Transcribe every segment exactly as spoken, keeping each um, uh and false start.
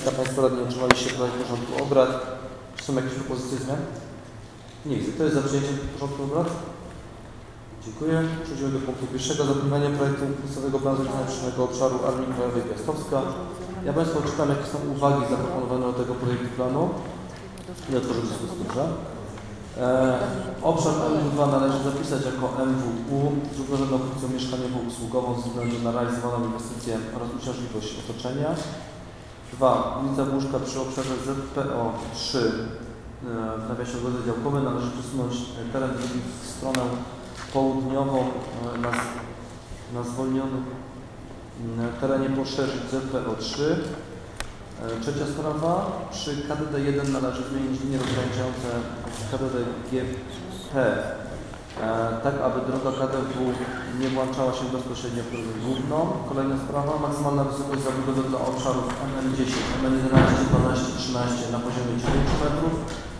Kilka Państwa radni otrzymaliście projekt porządku obrad. Czy są jakieś propozycje zmian? Nie widzę. Kto jest za przyjęciem porządku obrad? Dziękuję. Przechodzimy do punktu pierwszego. Zaplanowanie projektu miejscowego planu zagranicznego obszaru Armii Krajowej Piastowska. Ja Państwu czytam, jakie są uwagi zaproponowane do tego projektu planu. I otworzę dyskusję. Dobrze. E, obszar M W dwa należy zapisać jako M W U z uprawnioną funkcją mieszkaniowo-usługową ze względu na realizowaną inwestycję oraz uciążliwość otoczenia. dwa. Ulica Błuszka przy obszarze Z P O trzy w nawiasie ogrody działkowe należy przesunąć teren drugi w stronę południową na, na zwolnionym terenie poszerzyć Z P O trzy. Trzecia sprawa. Przy K D D jeden należy zmienić linie rozgraniczające K D D G P tak, aby droga K D W nie włączała się bezpośrednio w drogę główną. Kolejna sprawa. Maksymalna wysokość zabudowy dla obszarów M N dziesięć, M N jedenaście, dwanaście, trzynaście na poziomie dziewięciu metrów.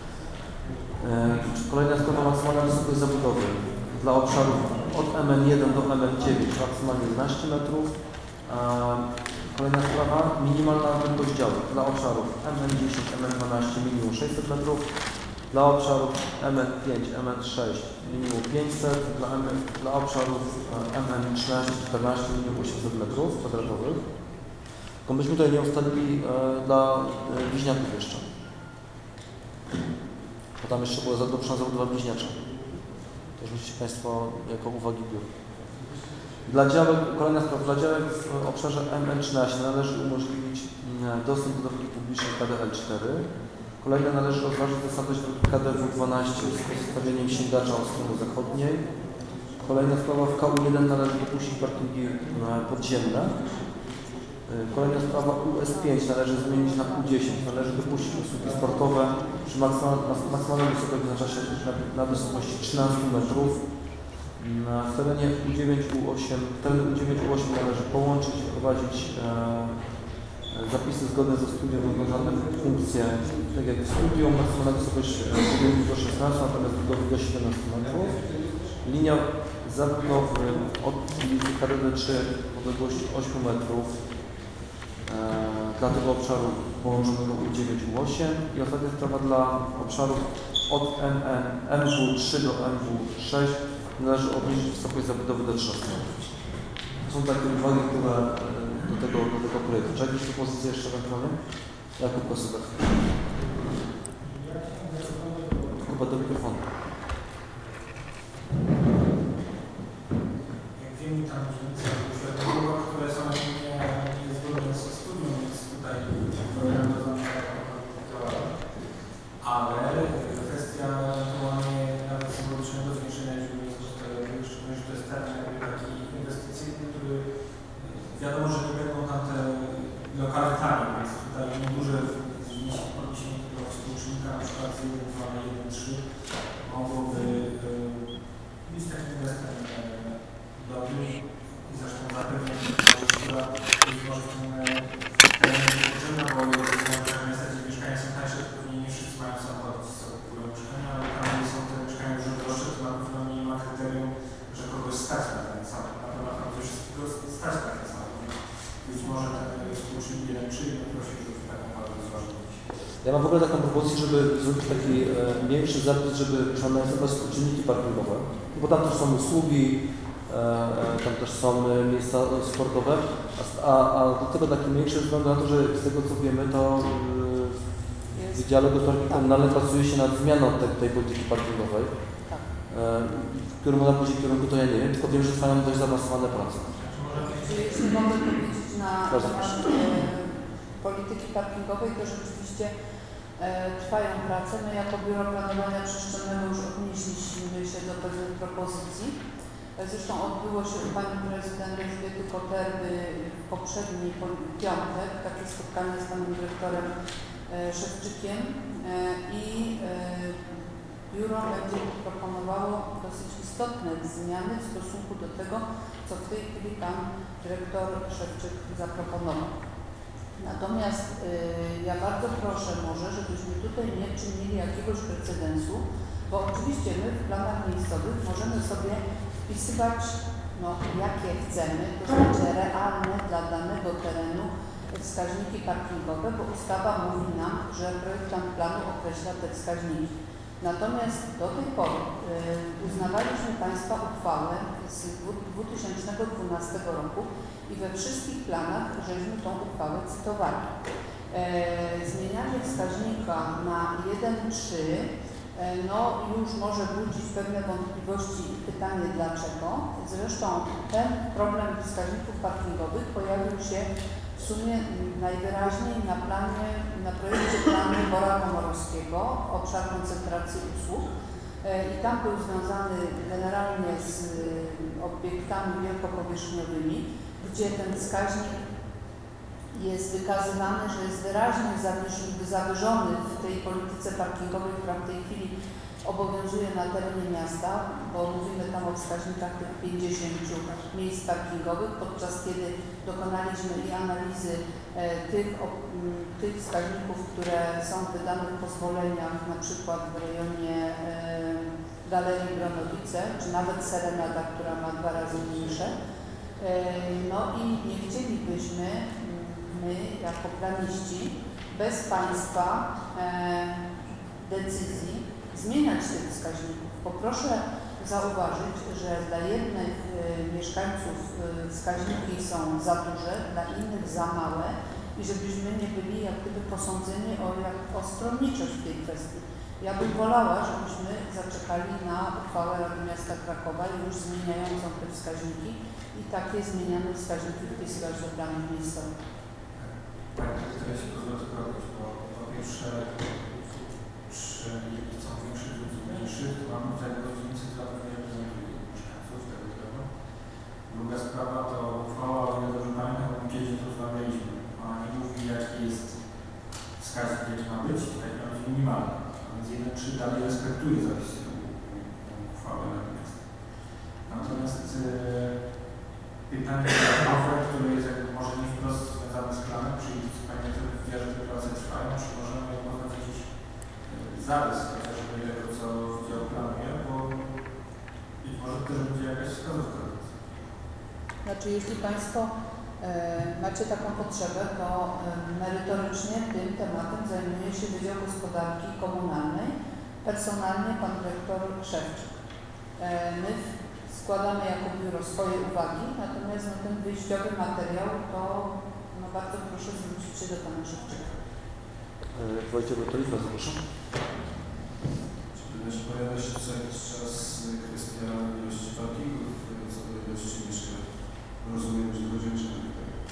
Kolejna sprawa. Maksymalna wysokość zabudowy dla obszarów od M N jeden do M N dziewięć maksymalnie jedenaście metrów. Kolejna sprawa. Minimalna wielkość działek dla obszarów M N dziesięć, M N dwanaście minimum sześćset metrów. Dla obszarów M N pięć, M N sześć minimum pięćset, dla, M, dla obszarów M N trzynaście, czternaście minimum osiemset metrów kwadratowych. Tylko myśmy tutaj nie ustalili e, dla e, bliźniaków jeszcze. Bo tam jeszcze była dopuszczona zabudowa bliźniacza. To już musicie Państwo jako uwagi biur. Dla działek, kolejna sprawa, dla działek w obszarze M N trzynaście należy umożliwić dostęp do drogi publicznej K D L cztery. Kolejne należy rozważyć zasadność drogi K D W dwanaście z pozostawieniem sięgacza od strony zachodniej. Kolejna sprawa, w K U jeden należy dopuścić parkingi podziemne. Kolejna sprawa, U S pięć należy zmienić na U dziesięć. Należy dopuścić usługi sportowe przy maksymalnej wysokości wyznacza się na, na wysokości trzynaście metrów. W terenie U dziewięć, U osiem, teren U dziewięć, U osiem należy połączyć i wprowadzić e, zapisy zgodne ze studium rozwiązane funkcje, tak jak w studium, maksymalna wysokość budynku do szesnastu, natomiast budowy do siedemnastu metrów. Linia zabudowy od ulicy K D D trzy w odległości ośmiu metrów e, dla tego obszaru połączonego U dziewięć, U osiem i ostatnia sprawa dla obszarów od M N, M W trzy do M W sześć należy obniżyć wysokość zabudowy do trzynastu metrów. To są takie uwagi, które do tego, do tego projektu. Czy jakieś propozycje jeszcze ewentualnie? Jakub Kosutek. Chyba do mikrofonu. Jak wiemy, tam różnice umowy, które są niezgodne ze studium, więc tutaj program do zamknięcia, ale kwestia ewentualnie nawet symbolicznego zwiększenia źródeł, że to jest taki inwestycyjny, który wiadomo, że nie będą tam te lokale tanie, więc tutaj duże podniesienie tego współczynnika, na przykład z jeden dwa na jeden trzy mogłoby być takim inwestem dobrym i zresztą zapewnię, że być może w tym terenie potrzebna, bo niestety mieszkania są tańsze, to pewnie nie wszyscy mają samochód z sobą mieszkania, ale tam, gdzie są te mieszkania już droższe, to na pewno nie ma kryterium, że kogoś stać na ten samochód. Na pewno tam coś stać na ten samochód. Być może ten współczynnik jeden trzy i prosił, żeby taką parę rozważyć. Ja mam w ogóle taką propozycję, żeby zrobić taki e, mniejszy zapis, żeby przeanalizować współczynniki parkingowe, bo tam też są usługi, e, tam też są miejsca sportowe, a, a do tego taki mniejszy względu na to, że z tego co wiemy, to e, w Wydziale Gospodarki Komunalnej pracuje się nad zmianą tej, tej polityki parkingowej. E, w którym ona pójdzie w kierunku, to ja nie wiem, tylko wiem, że trwają dość zaawansowane prace. Jeśli mogę powiedzieć na temat e, polityki parkingowej, to rzeczywiście e, trwają prace. My jako Biuro Planowania Przestrzennego już odnieśliśmy się do pewnych propozycji. Zresztą odbyło się u Pani Prezydent Elżbiety Koterby w poprzedni piątek takie spotkanie z Panem Dyrektorem e, Szewczykiem e, i e, Biuro będzie proponowało dosyć istotne zmiany w stosunku do tego, co w tej chwili Pan Dyrektor Szewczyk zaproponował. Natomiast y, ja bardzo proszę może, żebyśmy tutaj nie czynili jakiegoś precedensu, bo oczywiście my w planach miejscowych możemy sobie wpisywać, no, jakie chcemy, to znaczy realne dla danego terenu wskaźniki parkingowe, bo ustawa mówi nam, że projektant planu określa te wskaźniki. Natomiast do tej pory y, uznawaliśmy Państwa uchwałę z dwa tysiące dwunastego roku i we wszystkich planach żeśmy tą uchwałę cytowali. E, zmienianie wskaźnika na jeden przecinek trzy no już może budzić pewne wątpliwości i pytanie dlaczego. Zresztą ten problem wskaźników parkingowych pojawił się w sumie najwyraźniej na planie, na projekcie planu Bora Komorowskiego, obszar koncentracji usług. I tam był związany generalnie z obiektami wielkopowierzchniowymi, gdzie ten wskaźnik jest wykazywany, że jest wyraźnie zawyżony w tej polityce parkingowej, która w tej chwili obowiązuje na terenie miasta, bo mówimy tam o wskaźnikach tych pięćdziesięciu miejsc parkingowych, podczas kiedy dokonaliśmy i analizy e, tych, o, m, tych wskaźników, które są wydane w pozwoleniach, na przykład w rejonie e, Galerii Bronowice, czy nawet Serenada, która ma dwa razy mniejsze. E, no i nie chcielibyśmy my, jako planiści, bez Państwa e, decyzji zmieniać tych wskaźników. Poproszę zauważyć, że dla jednych e, mieszkańców e, wskaźniki są za duże, dla innych za małe i żebyśmy nie byli jak gdyby posądzeni o, jak, o stronniczość w tej kwestii. Ja bym wolała, żebyśmy zaczekali na uchwałę Rady Miasta Krakowa już zmieniającą te wskaźniki i takie zmieniane wskaźniki wpisywać do planów miejscowych. Tutaj się pozwolę zrobić, bo po pierwsze przy są większych lub mniejszych, to mamy tutaj różnicę, która pewnie reprezentuje mieszkańców tego terenu. Druga sprawa to uchwała, o ile dobrze pamiętam, bo kiedyś to rozmawialiśmy. Ona nie mówi, jaki jest wskaźnik, jaki ma być, tak ma być minimalny. A więc jeden trzy dalej respektuje zapisy uchwały natomiast. Natomiast e, pytanie dodatkowe, które jest jakby może nie wprost związane z planem, czyli Pani wie, że te prace trwają, czy możemy poznać jakiś zarys chociażby tego, co Wydział planuje, bo być może też będzie jakaś wskazówka. Znaczy, jeśli Państwo e, macie taką potrzebę, to e, merytorycznie tym tematem zajmuje się Wydział Gospodarki Komunalnej, personalnie Pan Dyrektor Szewczyk. E, my składamy jako biuro swoje uwagi, natomiast no, ten wyjściowy materiał to no, bardzo proszę zwrócić się do Pana Szewczyka. Wojciech Rotolifa, zapraszam. Czy pojawia się co jakiś czas kwestia ilości parkingów, co do ilości mieszkań? Rozumiem, że chodzi o mieszkania.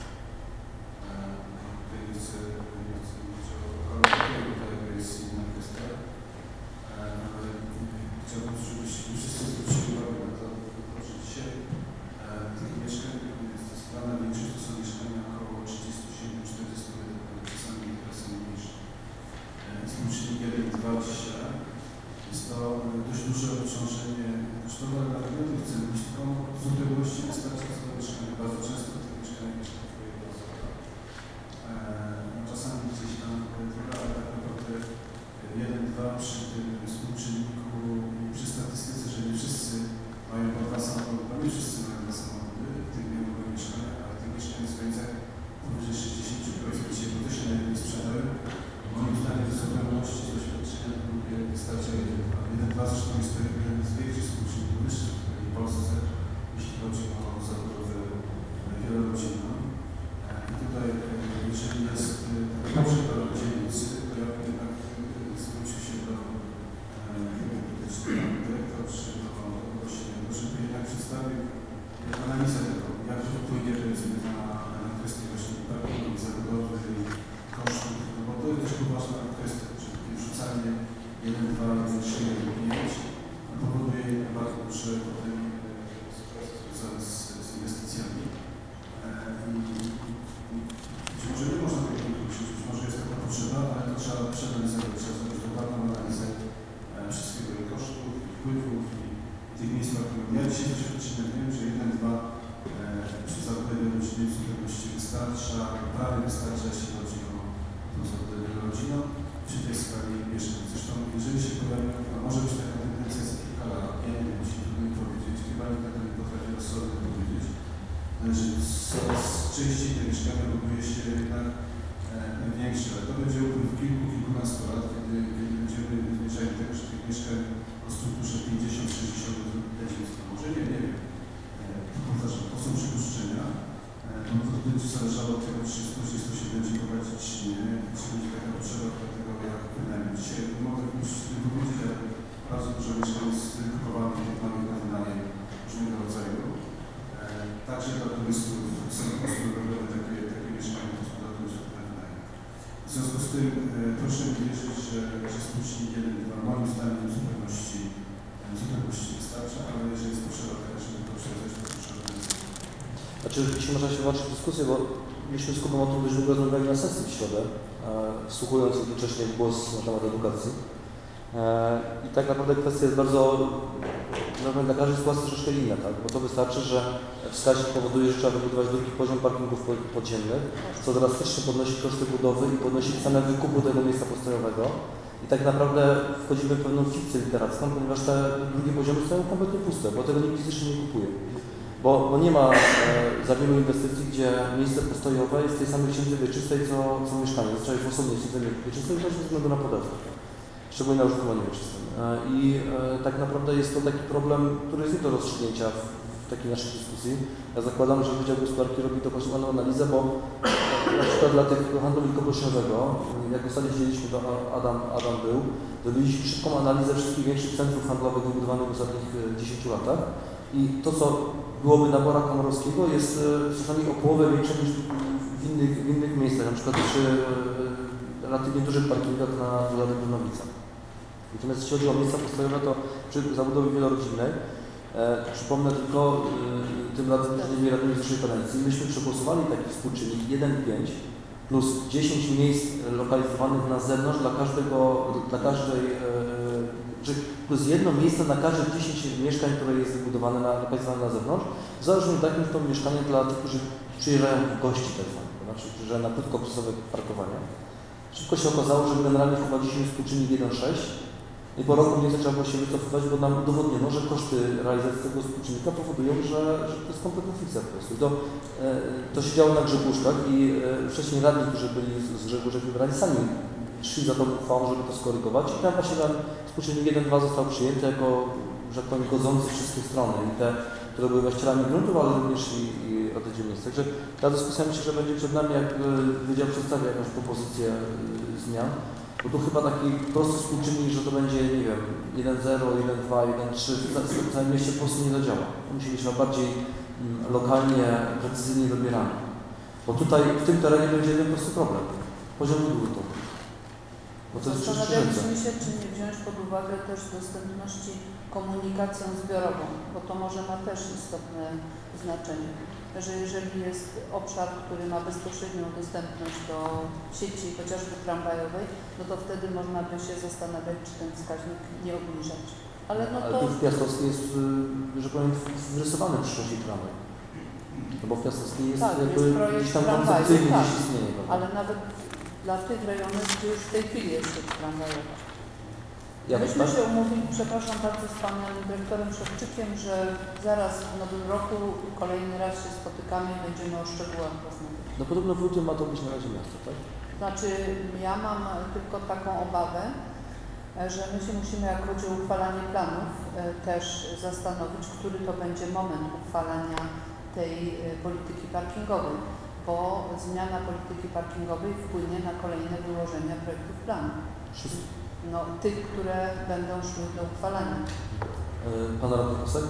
Tutaj nie chcę mówić o lokalnym, tutaj jest inna kwestia. Ale chciałbym, żebyśmy wszyscy zwrócili uwagę na to, że dzisiaj tych mieszkań, zdecydowana większość to są mieszkania około trzydzieści siedem do czterdziestu metrów, czasami teraz są mniejsze. Z tym czynnikiem dwa dwadzieścia jest to dość duże obciążenie kosztowe, ale nawet nie chcę mówić, tylko w zupełności wystarczy za mieszkanie. Bardzo często te mieszkania mieszka twoje osoba. Czasami gdzieś tam ale tak naprawdę jeden, dwa przy tym współczynniku i przy statystyce, że nie wszyscy mają po dwa samochody, bo nie wszyscy mają dwa samochody, tych nie mogą mieszkania, ale tych mieszkań jest więcej powyżej sześćdziesiąt procent dzisiaj, bo to się najlepiej sprzedają. Moim zdaniem w zupełności z doświadczenia wystarcza jeden, dwa. jeden, dwa zresztą jest to jeden z większych współczynników wyższych w takiej Polsce, jeśli chodzi o zabudowę wielorodzinną. I tutaj, jeżeli jest taki przykład dzielnicy, to ja bym jednak zwrócił się do dyrektora, czy do Kogośnego, żeby jednak przedstawił analizę tego, jak to wpłynie na, na kwestię właśnie parkingu, zabudowy i kosztów, bo to jest też poważna kwestia, że wrzucanie jeden, dwa, jeden, trzy, jeden, pięć powoduje bardzo duże potem związane z, z inwestycjami. I być może nie można tego wykluczyć, być może jest taka potrzeba, ale to trzeba przeanalizować, trzeba zrobić dokładną analizę wszystkiego i kosztów, i wpływów i tych miejsc parkingowych. Ja dzisiaj doświadczenie wiem, że jeden, dwa przy zabudowę rodziny w zupełności wystarcza, prawie wystarcza, jeśli chodzi o tą zabudowę rodziną, przy tej skali mieszkań. Zresztą, jeżeli się pojawi, a może być taka tendencja za kilka lat, ja nie wiem, jeśli trudno mi powiedzieć, chyba nikt tego nie potrafi rozsądnie powiedzieć, że coraz częściej te mieszkania buduje się jednak związku z tym e, proszę mi wierzyć, że, że współczynnik jeden dwa moim zdaniem w zupełności, w zupełności wystarcza, ale jeżeli jest potrzeba taka, żeby to przewiązać, to proszę o to. Znaczy, jeśli można się włączyć w dyskusję, bo mieliśmy z Kubą o tym dość długo rozmawiali na sesji w środę, e, wsłuchując jednocześnie w głos na temat edukacji. E, I tak naprawdę kwestia jest bardzo, no, dla każdej sytuacji troszkę inna, tak? Bo to wystarczy, że wskaźnik powoduje, że trzeba wybudować drugi poziom parkingów podziemnych, co drastycznie podnosi koszty budowy i podnosi cenę wykupu tego miejsca postojowego. I tak naprawdę wchodzimy w pewną fikcję literacką, ponieważ te drugie poziomy są kompletnie puste, bo tego nikt fizycznie nie kupuje. Bo, bo nie ma e, za wielu inwestycji, gdzie miejsce postojowe jest w tej samej księdze wieczystej, co, co mieszkanie. Zazwyczaj w osobnej księdze wieczystej, właśnie ze względu na podatek. Szczególnie na użytkowanie wieczystym. E, I e, tak naprawdę jest to taki problem, który jest nie do rozstrzygnięcia w, w takiej naszej dyskusji. Ja zakładam, że Wydział Gospodarki robi to kosztowaną analizę, bo na przykład dla tego handlu wielkopowierzchniowego, jak ostatnio siedzieliśmy, to Adam, Adam był, zrobiliśmy szybką analizę wszystkich większych centrów handlowych wybudowanych w ostatnich dziesięciu latach. I to, co byłoby na Bora Komorowskiego, jest czasami o połowę większe niż w innych, w innych miejscach, na przykład przy relatywnie dużych parkingach na dodatek Brnowica. Natomiast jeśli chodzi o miejsca postojowe, to przy zabudowie wielorodzinnej, e, przypomnę tylko e, tym razem nie radnymi z naszej kadencji, myśmy przegłosowali taki współczynnik jeden przecinek pięć plus dziesięć miejsc lokalizowanych na zewnątrz dla każdego, dla każdej e, plus jedno miejsce na każde dziesięć mieszkań, które jest wybudowane na, lokalizowane na zewnątrz, w zależności od takim, że to mieszkanie dla tych, którzy przyjeżdżają gości tak zwanych, to znaczy, że na krótkookresowe parkowanie. Szybko się okazało, że generalnie wprowadziliśmy współczynnik jeden przecinek sześć i po roku nie trzeba było się wycofywać, bo nam udowodniono, że koszty realizacji tego współczynnika powodują, że, że to jest kompletna fikcja po prostu. I to, to się działo na Grzegórzkach i wcześniej radni, którzy byli z Grzegórzek wybrani, sami szli za tą uchwałą, żeby to skorygować i tam właśnie ten współczynnik jeden przecinek dwa został przyjęty jako, że tak powiem, godzący wszystkie strony i te, które były właścicielami gruntów, ale również i, i odwiedził miejsc. Także ta dyskusja myślę, że będzie przed nami, jak Wydział przedstawi jakąś propozycję zmian, bo tu chyba taki prosty współczynnik, że to będzie, nie wiem, jeden zero, jeden dwa, jeden trzy, w całym mieście po prostu nie zadziała. To musi być bardziej lokalnie, precyzyjnie dobierane. Bo tutaj w tym terenie będzie jeden prosty problem. Poziom budowy. Bo to jest Zastanawialiśmy się, czy nie wziąć pod uwagę też dostępności komunikacją zbiorową, bo to może ma też istotne znaczenie. Że jeżeli jest obszar, który ma bezpośrednią dostępność do sieci chociażby tramwajowej, no to wtedy można by się zastanawiać, czy ten wskaźnik nie obniżać. Ale no to... Ale tu w Piastowskiej jest, że powiem, wrysowany w przyszłości tramwaj. No bo w Piastowskiej jest tak, jakby jest projekt gdzieś tam tramwaju, koncepcyjnie tak, gdzieś istnieje. Prawda? ale nawet dla tych rejonów, gdzie już w tej chwili jest sieć tramwajowa. Ja Myśmy tak? się umówili, przepraszam bardzo, z panem dyrektorem Szewczykiem, że zaraz w nowym roku kolejny raz się spotykamy i będziemy o szczegółach rozmawiać. No podobno w lutym ma to być na razie miasto, tak? Znaczy, ja mam tylko taką obawę, że my się musimy, jak chodzi o uchwalanie planów, też zastanowić, który to będzie moment uchwalania tej polityki parkingowej, bo zmiana polityki parkingowej wpłynie na kolejne wyłożenia projektów planu. Wszystko. No, tych, które będą szły do uchwalania. Pan radny Kosek?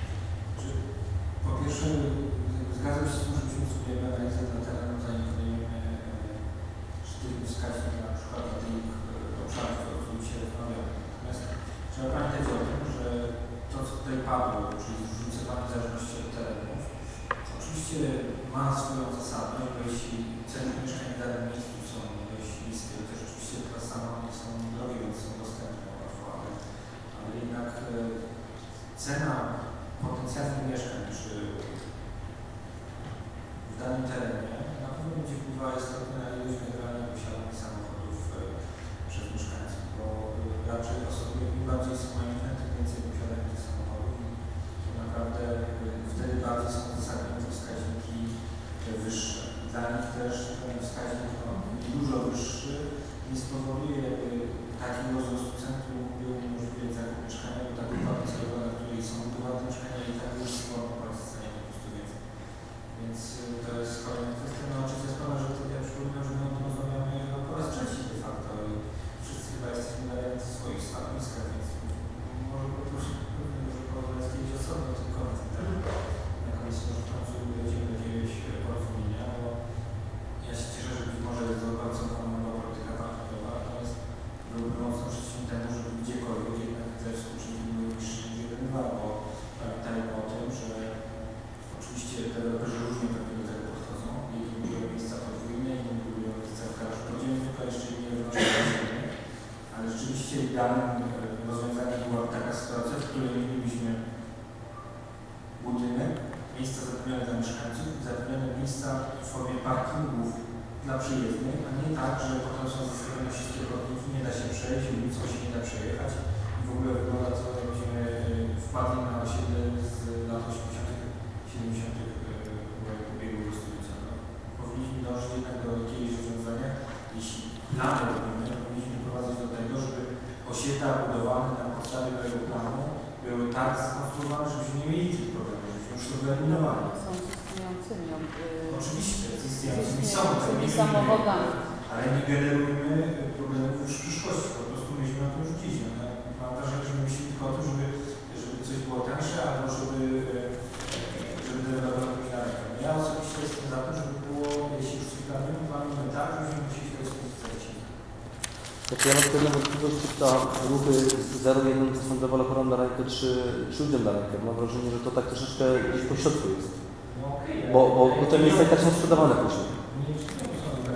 Po pierwsze, zgadzam się z tym, że musimy sobie analizę dla terenu, zanim podejmiemy sztywny wskaźnik na przykład dla tych obszarów, o których się rozmawiamy. Natomiast trzeba pamiętać o tym, że to, co tutaj padło, czyli zróżnicowanie w zależności od terenów, oczywiście ma swoją zasadę, bo jeśli ceny mieszkań w danym miejscu są dość niskie, to też oczywiście teraz samochody są drogie, więc są dostępne łatwo, ale, ale jednak e, cena potencjalnych mieszkań przy w danym terenie na pewno będzie wpływała istotnie na ilość generalnie posiadanych samochodów e, przez mieszkańców, bo e, raczej osoby im bardziej są majętne, tym więcej posiadają tych samochodów i to naprawdę e, wtedy bardziej są zasadne te wskaźniki e, wyższe. Dla nich też ten wskaźnik no, idealnym rozwiązaniem była taka sytuacja, w której mielibyśmy budynek, miejsca zapewnione dla mieszkańców, zapewnione miejsca w formie parkingów dla przyjezdnych, a nie tak, że potem są zastawione wszystkie chodniki, nie da się przejść, ulicą się nie da przejechać i w ogóle wygląda to, jakbyśmy wpadli na osiedle z lat osiemdziesiątych, siedemdziesiątych ubiegłego stulecia. No. Powinniśmy dążyć jednak do jakiegoś rozwiązania, jeśli plany robimy, to powinniśmy prowadzić do tego, żeby osiedla budowane na podstawie tego planu były tak skonstruowane, żebyśmy nie mieli tych problemów, żebyśmy już to wyeliminowali. Są z istniejącymi. Yy, Oczywiście, z istniejącymi są, istniejącymi samochodami. ale nie generujmy problemów już w przyszłości, po prostu myśmy na to rzucili. No, mam wrażenie, że my myślimy tylko o tym, żeby, żeby coś było tańsze, albo żeby, żeby deweloper robił na rękę. Ja osobiście jestem za tym, żeby było, jeśli już coś planujemy, planujemy tak, żebyśmy musieli to ekspozycjować. Znaczy ja mam pewne wątpliwości, czy ta ruchy zero jeden to są deweloperom na rękę, czy, czy ludziom na rękę. Mam wrażenie, że to tak troszeczkę gdzieś po środku jest. No, okay, bo, bo, bo te miejsca i tak są sprzedawane później. Nie wszystkiego są tak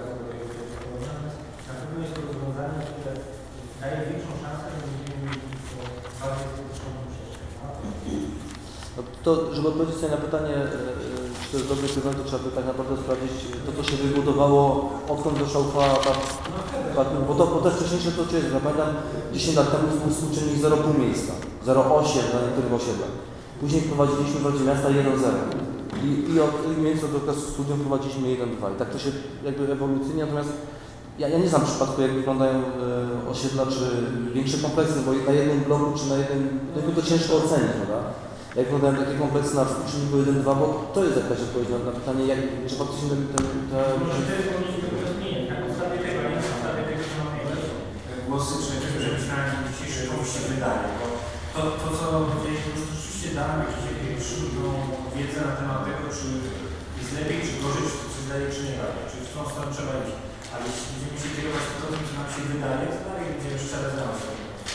na pewno jest to rozwiązanie, które daje większą szansę, że będziemy mieli bardziej skuteczną ścieżkę. No to, żeby odpowiedzieć sobie na pytanie, czy to jest dobry kierunek, to trzeba by tak naprawdę sprawdzić to, co się wybudowało, odkąd doszła uchwała, tak, bo to, bo to wcześniejsze to czy jest, ja pamiętam dziesięć lat temu był współczynnik zero przecinek pięć miejsca, zero przecinek osiem dla niektórych osiedlach. Później wprowadziliśmy w Radzie Miasta jeden przecinek zero i, i od między do okresu studium wprowadziliśmy jeden przecinek dwa i tak to się jakby ewolucyjnie, natomiast ja, ja nie znam przypadku, jak wyglądają e, osiedla, czy większe kompleksy, bo na jednym bloku, czy na jednym, to, to ciężko ocenić, prawda? Jak wyglądają takie kompleksy na współczynniku jeden przecinek dwa, bo to jest jakaś odpowiedź na, na pytanie, jak, czy faktycznie ten... ten, ten Może to jest powinniśmy zmienić, na podstawie tego, nie na podstawie tego, co mamy głosy, że myślałem, że dzisiejszy komuś się wydaje, bo to, to co powiedzieliśmy, już rzeczywiście damy jakąś szybką wiedzę na temat tego, czy jest lepiej, czy gorzej, czy coś daje, czy nie daje, czy w tą stronę trzeba iść. Ale jeśli będziemy się kierować po tym, co nam się wydaje, to dalej będziemy szczere z nas.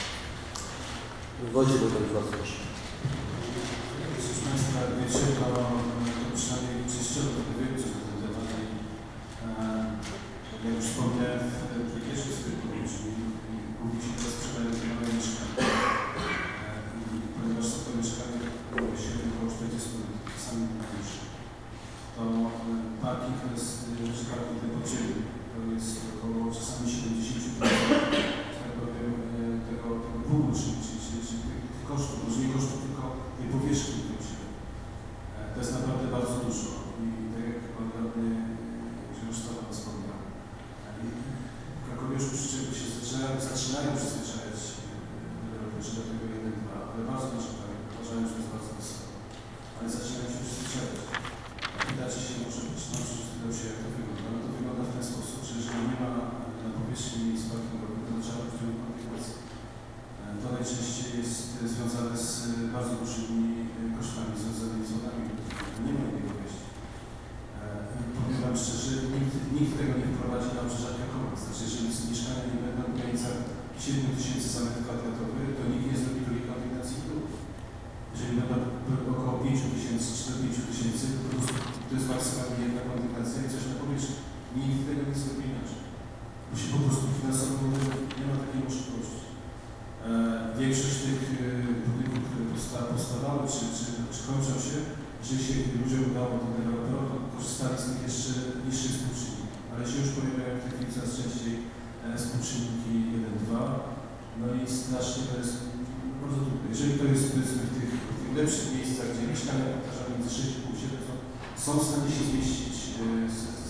Godzie do tego bardzo proszę. Jeśli Państwa wiecie, to, to przynajmniej częściowo dowiemy się na ten temat i e, jak już wspomniałem w tej pierwszej swojej wypowiedzi, głównie się teraz sprzedają te nowe mieszkania. E, ponieważ są to mieszkania średnio około czterdziestu metrów, czasami mniejsze, to e, parking to jest rzecz parking tej podziemnej. To jest około czasami siedemdziesiąt procent, tak powiem, tego, tego długu, czyli, czyli, czyli, czyli tych, tych kosztów, może nie kosztów, tylko tej powierzchni, którą się. To jest naprawdę bardzo dużo i tak jak Pan Radny Grzegorz wspomniał, w Krakowie już przyczepy się zaczynają, zaczynają przyzwyczajać deweloperzy do tego jeden dwa, ale bardzo narzekają, uważają, że to jest bardzo wysoko, ale zaczynają się przyzwyczajać. Pytacie się, może być, no, że się jak to wygląda. No to wygląda w ten sposób, że jeżeli nie ma na powierzchni miejsc parkingowych, to trzeba być w komplikacji. To najczęściej jest związane z bardzo dużymi kosztami związanymi z wodami. Nie ma innego wyjścia. Powiem Wam szczerze, nikt, nikt tego nie wprowadzi na obrzeżach Krakowa. Znaczy, jeżeli mieszkania nie będą w granicach siedmiu tysięcy za metr kwadratowy, to nikt nie zrobi drugiej kondygnacji w dół. Jeżeli będą około pięciu tysięcy czy do pięciu tysięcy, to po prostu to jest maksymalnie jedna kondygnacja i coś na powierzchni. Nikt tego nie zrobi inaczej. Bo się po prostu finansowo nie ma takiej możliwości. E, większość tych e, budynków, które powsta powstawały, czy, czy, czy kończą się, jeżeli się ludziom udało do deweloperów, to korzystali z nich jeszcze niższych współczynników. Ale się już pojawiają w tej chwili coraz częściej e, współczynniki jeden dwa. No i znacznie to jest bardzo trudne. Jeżeli to jest powiedzmy w tych, w tych lepszych miejscach, gdzie mieszkania powtarzają między sześć i pół siedem, to są w stanie się zmieścić e, z, z,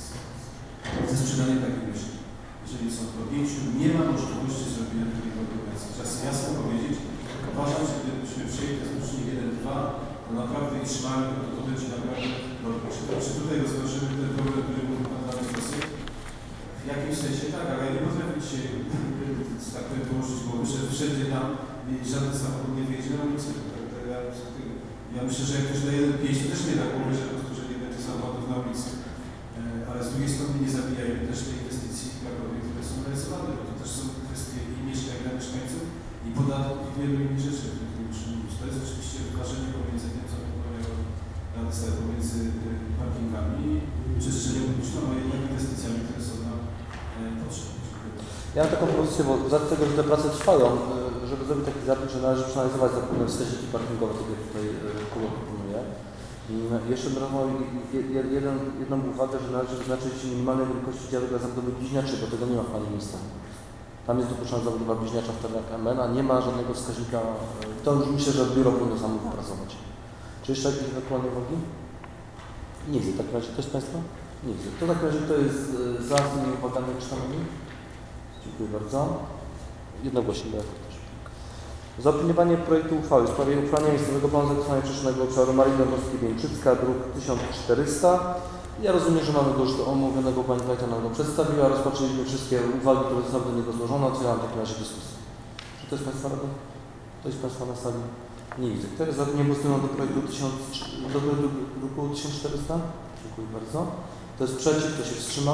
ze sprzedaniem takich mieszkań. Jeżeli są to pięciu, nie ma możliwości zrobienia takiej konkurencji. Trzeba jasno powiedzieć, uważam, że gdybyśmy przyjęli ten współczynnik jeden dwa, to naprawdę i trzymamy, to, to będzie naprawdę dobre. Czy, czy tutaj rozważymy ten problem, który mówił Pan Radny Grzegorz? W jakimś sensie tak, ale ja nie potrafię dzisiaj tak powiem położyć głowy, że wszędzie tam żaden samochód nie wyjedzie na ulicę. Ja, ja myślę, że jak ktoś daje pięć, to też nie da głowy, że po prostu, że nie będzie samochodów na ulicy. Ale z drugiej strony nie zabijajmy też tej inwestycji w Krakowie, które są realizowane, bo to też są kwestie i mieszkań dla mieszkańców, i podatków, i wielu innych rzeczy, o których musimy mówić. To jest oczywiście wyważenie pomiędzy tym, co powiedział Radny Stary, pomiędzy parkingami, przestrzenią publiczną, a jednak inwestycjami, które są nam potrzebne. Ja mam taką propozycję, bo z racji tego, że te prace trwają, y, żeby zrobić taki zapis, że należy przeanalizować zapewne wskaźniki parkingowe, tak jak tutaj Kuba proponuje. Y, Jeszcze bym miał jeden, jedną uwagę, że należy wyznaczyć minimalne wielkości działek dla zabudowy bliźniaczej, bo tego nie ma w Pani miejsca. Tam jest dopuszczona zabudowa bliźniacza w terenach M N, a nie ma żadnego wskaźnika. To już myślę, że biuro powinno samo wypracować. Czy jeszcze jakieś ewentualne uwagi? Nie widzę. W takim razie ktoś z Państwa? Nie widzę. To w takim razie to jest za z tymi uwagami czytanymi. Dziękuję bardzo. Jednogłośnie też. Zaopiniowanie projektu uchwały w sprawie uchwalenia miejscowego planu zagospodarowania przestrzennego obszaru Marii Dąbrowskiej-Wieńczycka, druk tysiąc czterysta. Ja rozumiem, że mamy go już do omówionego, Pani Wajta nam go przedstawiła. Rozpatrzyliśmy wszystkie uwagi, które zostały do niego złożone. Otwieram w takim razie dyskusję. Czy ktoś z Państwa radny? Ktoś z Państwa na sali? Nie widzę. Kto jest za głosującym do projektu do druku tysiąc czterysta? Dziękuję bardzo. Kto jest przeciw? Kto się wstrzymał?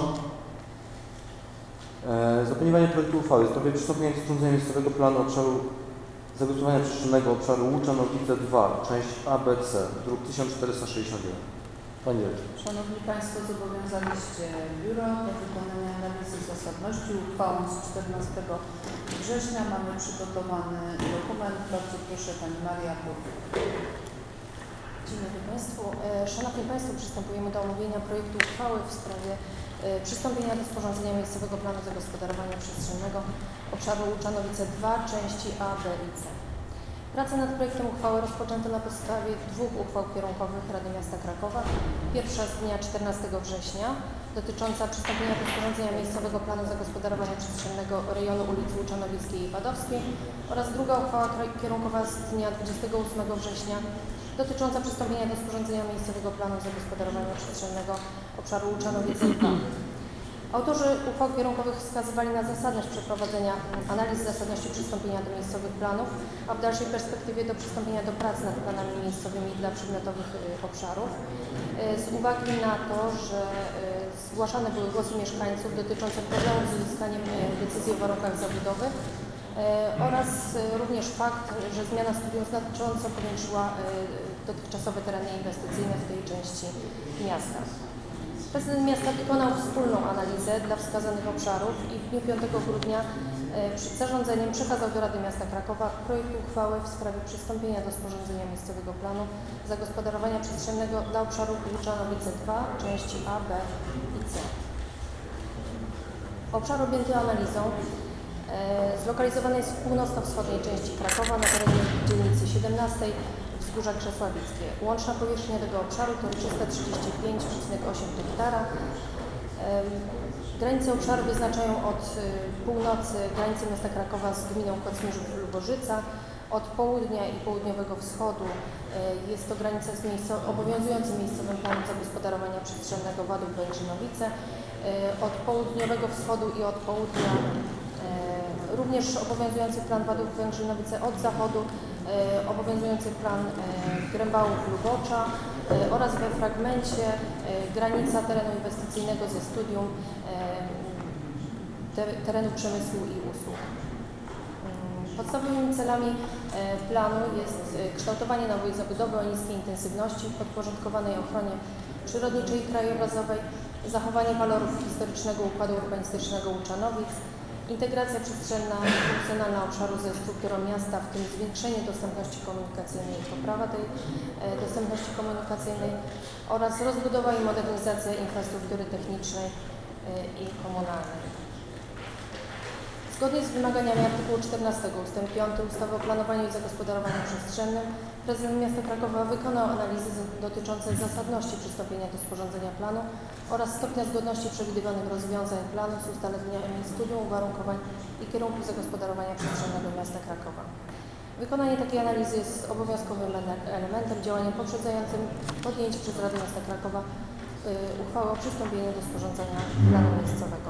E, Zaopiniowanie projektu uchwały w sprawie przystąpienia do sporządzenia miejscowego planu obszaru zagospodarowania przestrzennego obszaru Łuczanowice dwa, część A B C, druk tysiąc czterysta sześćdziesiąt jeden. Pani Dyrektor. Szanowni Państwo, zobowiązaliście biuro do wykonania analizy zasadności. Uchwałą z czternastego września mamy przygotowany dokument. Bardzo proszę Pani Maria Burg. Dzień dobry Państwu. Szanowni Państwo, przystępujemy do omówienia projektu uchwały w sprawie przystąpienia do sporządzenia miejscowego planu zagospodarowania przestrzennego obszaru Łuczanowice dwa, części A, B i C. Prace nad projektem uchwały rozpoczęto na podstawie dwóch uchwał kierunkowych Rady Miasta Krakowa. Pierwsza z dnia czternastego września dotycząca przystąpienia do sporządzenia miejscowego planu zagospodarowania przestrzennego rejonu ulicy Łuczanowickiej i Wadowskiej oraz druga uchwała kierunkowa z dnia dwudziestego ósmego września dotycząca przystąpienia do sporządzenia miejscowego planu zagospodarowania przestrzennego obszaru Łuczanowice dwa. Autorzy uchwał kierunkowych wskazywali na zasadność przeprowadzenia analiz zasadności przystąpienia do miejscowych planów, a w dalszej perspektywie do przystąpienia do prac nad planami miejscowymi dla przedmiotowych obszarów. Z uwagi na to, że zgłaszane były głosy mieszkańców dotyczące problemów z uzyskaniem decyzji o warunkach zabudowy oraz również fakt, że zmiana studium znacząco powiększyła dotychczasowe tereny inwestycyjne w tej części miasta. Prezydent miasta wykonał wspólną analizę dla wskazanych obszarów i w dniu piątego grudnia przed zarządzeniem przekazał do Rady Miasta Krakowa projekt uchwały w sprawie przystąpienia do sporządzenia miejscowego planu zagospodarowania przestrzennego dla obszaru Łuczanowice dwa, części A, B i C. Obszar objęty analizą e, zlokalizowany jest w północno-wschodniej części Krakowa na terenie dzielnicy siedemnastej Wzgórza Krzesławickie. Łączna powierzchnia tego obszaru to trzysta trzydzieści pięć przecinek osiem hektara. Granice obszaru wyznaczają od północy granice miasta Krakowa z gminą Kocmierzów-Lubożyca, od południa i południowego wschodu jest to granica z miejsco, obowiązującym miejscowym planem zagospodarowania przestrzennego Wadów-Węgrzynowice, od południowego wschodu i od południa również obowiązujący plan Wadów-Węgrzynowice, od zachodu obowiązujący plan Grębałów-Lubocza oraz we fragmencie granica terenu inwestycyjnego ze studium terenu przemysłu i usług. Podstawowymi celami planu jest kształtowanie nowej zabudowy o niskiej intensywności, podporządkowanej ochronie przyrodniczej i krajobrazowej, zachowanie walorów historycznego układu urbanistycznego Łuczanowic, integracja przestrzenna i funkcjonalna obszaru ze strukturą miasta, w tym zwiększenie dostępności komunikacyjnej i poprawa tej e, dostępności komunikacyjnej oraz rozbudowa i modernizacja infrastruktury technicznej e, i komunalnej. Zgodnie z wymaganiami artykułu czternastego ustęp piąty ustawy o planowaniu i zagospodarowaniu przestrzennym prezydent miasta Krakowa wykonał analizy dotyczące zasadności przystąpienia do sporządzenia planu oraz stopnia zgodności przewidywanych rozwiązań planu z ustaleniami studium uwarunkowań i kierunków zagospodarowania przestrzennego miasta Krakowa. Wykonanie takiej analizy jest obowiązkowym elementem działania poprzedzającym podjęcie przez Radę Miasta Krakowa y, uchwały o przystąpieniu do sporządzenia planu miejscowego.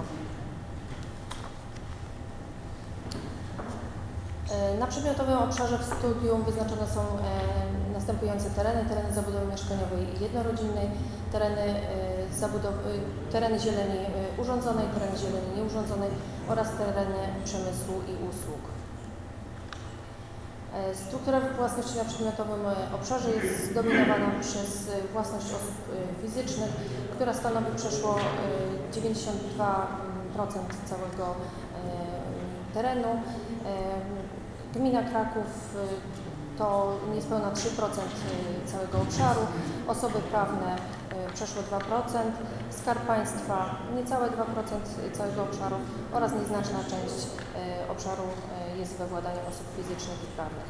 Na przedmiotowym obszarze w studium wyznaczone są e, następujące tereny. Tereny zabudowy mieszkaniowej jednorodzinnej, tereny, e, zabudowy, tereny zieleni e, urządzonej, tereny zieleni nieurządzonej oraz tereny przemysłu i usług. E, struktura własności na przedmiotowym obszarze jest zdominowana przez własność osób e, fizycznych, która stanowi przeszło e, dziewięćdziesiąt dwa procent całego e, terenu. Gmina Kraków to niespełna trzy procent całego obszaru, osoby prawne przeszło dwa procent, Skarb Państwa niecałe dwa procent całego obszaru oraz nieznaczna część obszaru jest we władaniu osób fizycznych i prawnych.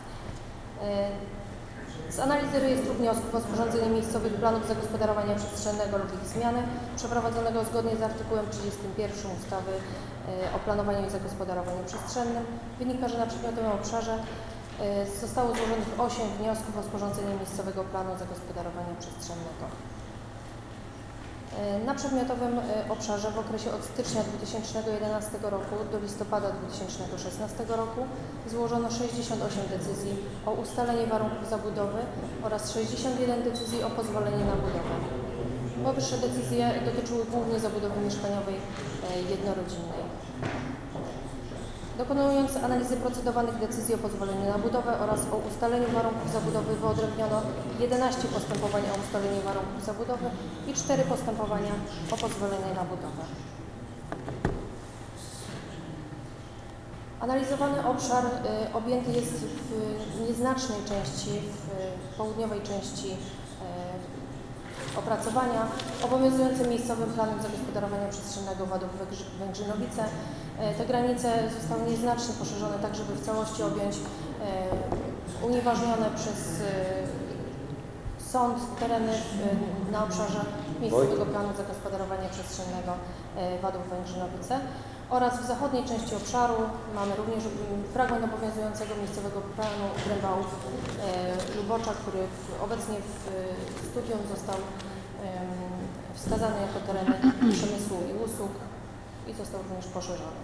Z analizy rejestru wniosków o sporządzenie miejscowych planów zagospodarowania przestrzennego lub ich zmiany przeprowadzonego zgodnie z artykułem trzydziestym pierwszym ustawy o planowaniu i zagospodarowaniu przestrzennym wynika, że na przedmiotowym obszarze zostało złożonych osiem wniosków o sporządzenie miejscowego planu zagospodarowania przestrzennego. Na przedmiotowym obszarze w okresie od stycznia dwa tysiące jedenastego roku do listopada dwa tysiące szesnastego roku złożono sześćdziesiąt osiem decyzji o ustalenie warunków zabudowy oraz sześćdziesiąt jeden decyzji o pozwolenie na budowę. Powyższe decyzje dotyczyły głównie zabudowy mieszkaniowej jednorodzinnej. Dokonując analizy procedowanych decyzji o pozwoleniu na budowę oraz o ustaleniu warunków zabudowy wyodrębniono jedenaście postępowań o ustaleniu warunków zabudowy i cztery postępowania o pozwolenie na budowę. Analizowany obszar y, objęty jest w nieznacznej części, w południowej części y, opracowania obowiązującym miejscowym planem zagospodarowania przestrzennego Wadów Węgrzynowice. Te granice zostały nieznacznie poszerzone tak, żeby w całości objąć e, unieważnione przez e, sąd tereny e, na obszarze miejscowego planu zagospodarowania przestrzennego e, Wadów Węgrzynowice oraz w zachodniej części obszaru mamy również fragment obowiązującego miejscowego planu Grębałów e, Lubocza, który w, obecnie w e, studium został e, wskazany jako tereny przemysłu i usług i został również poszerzony.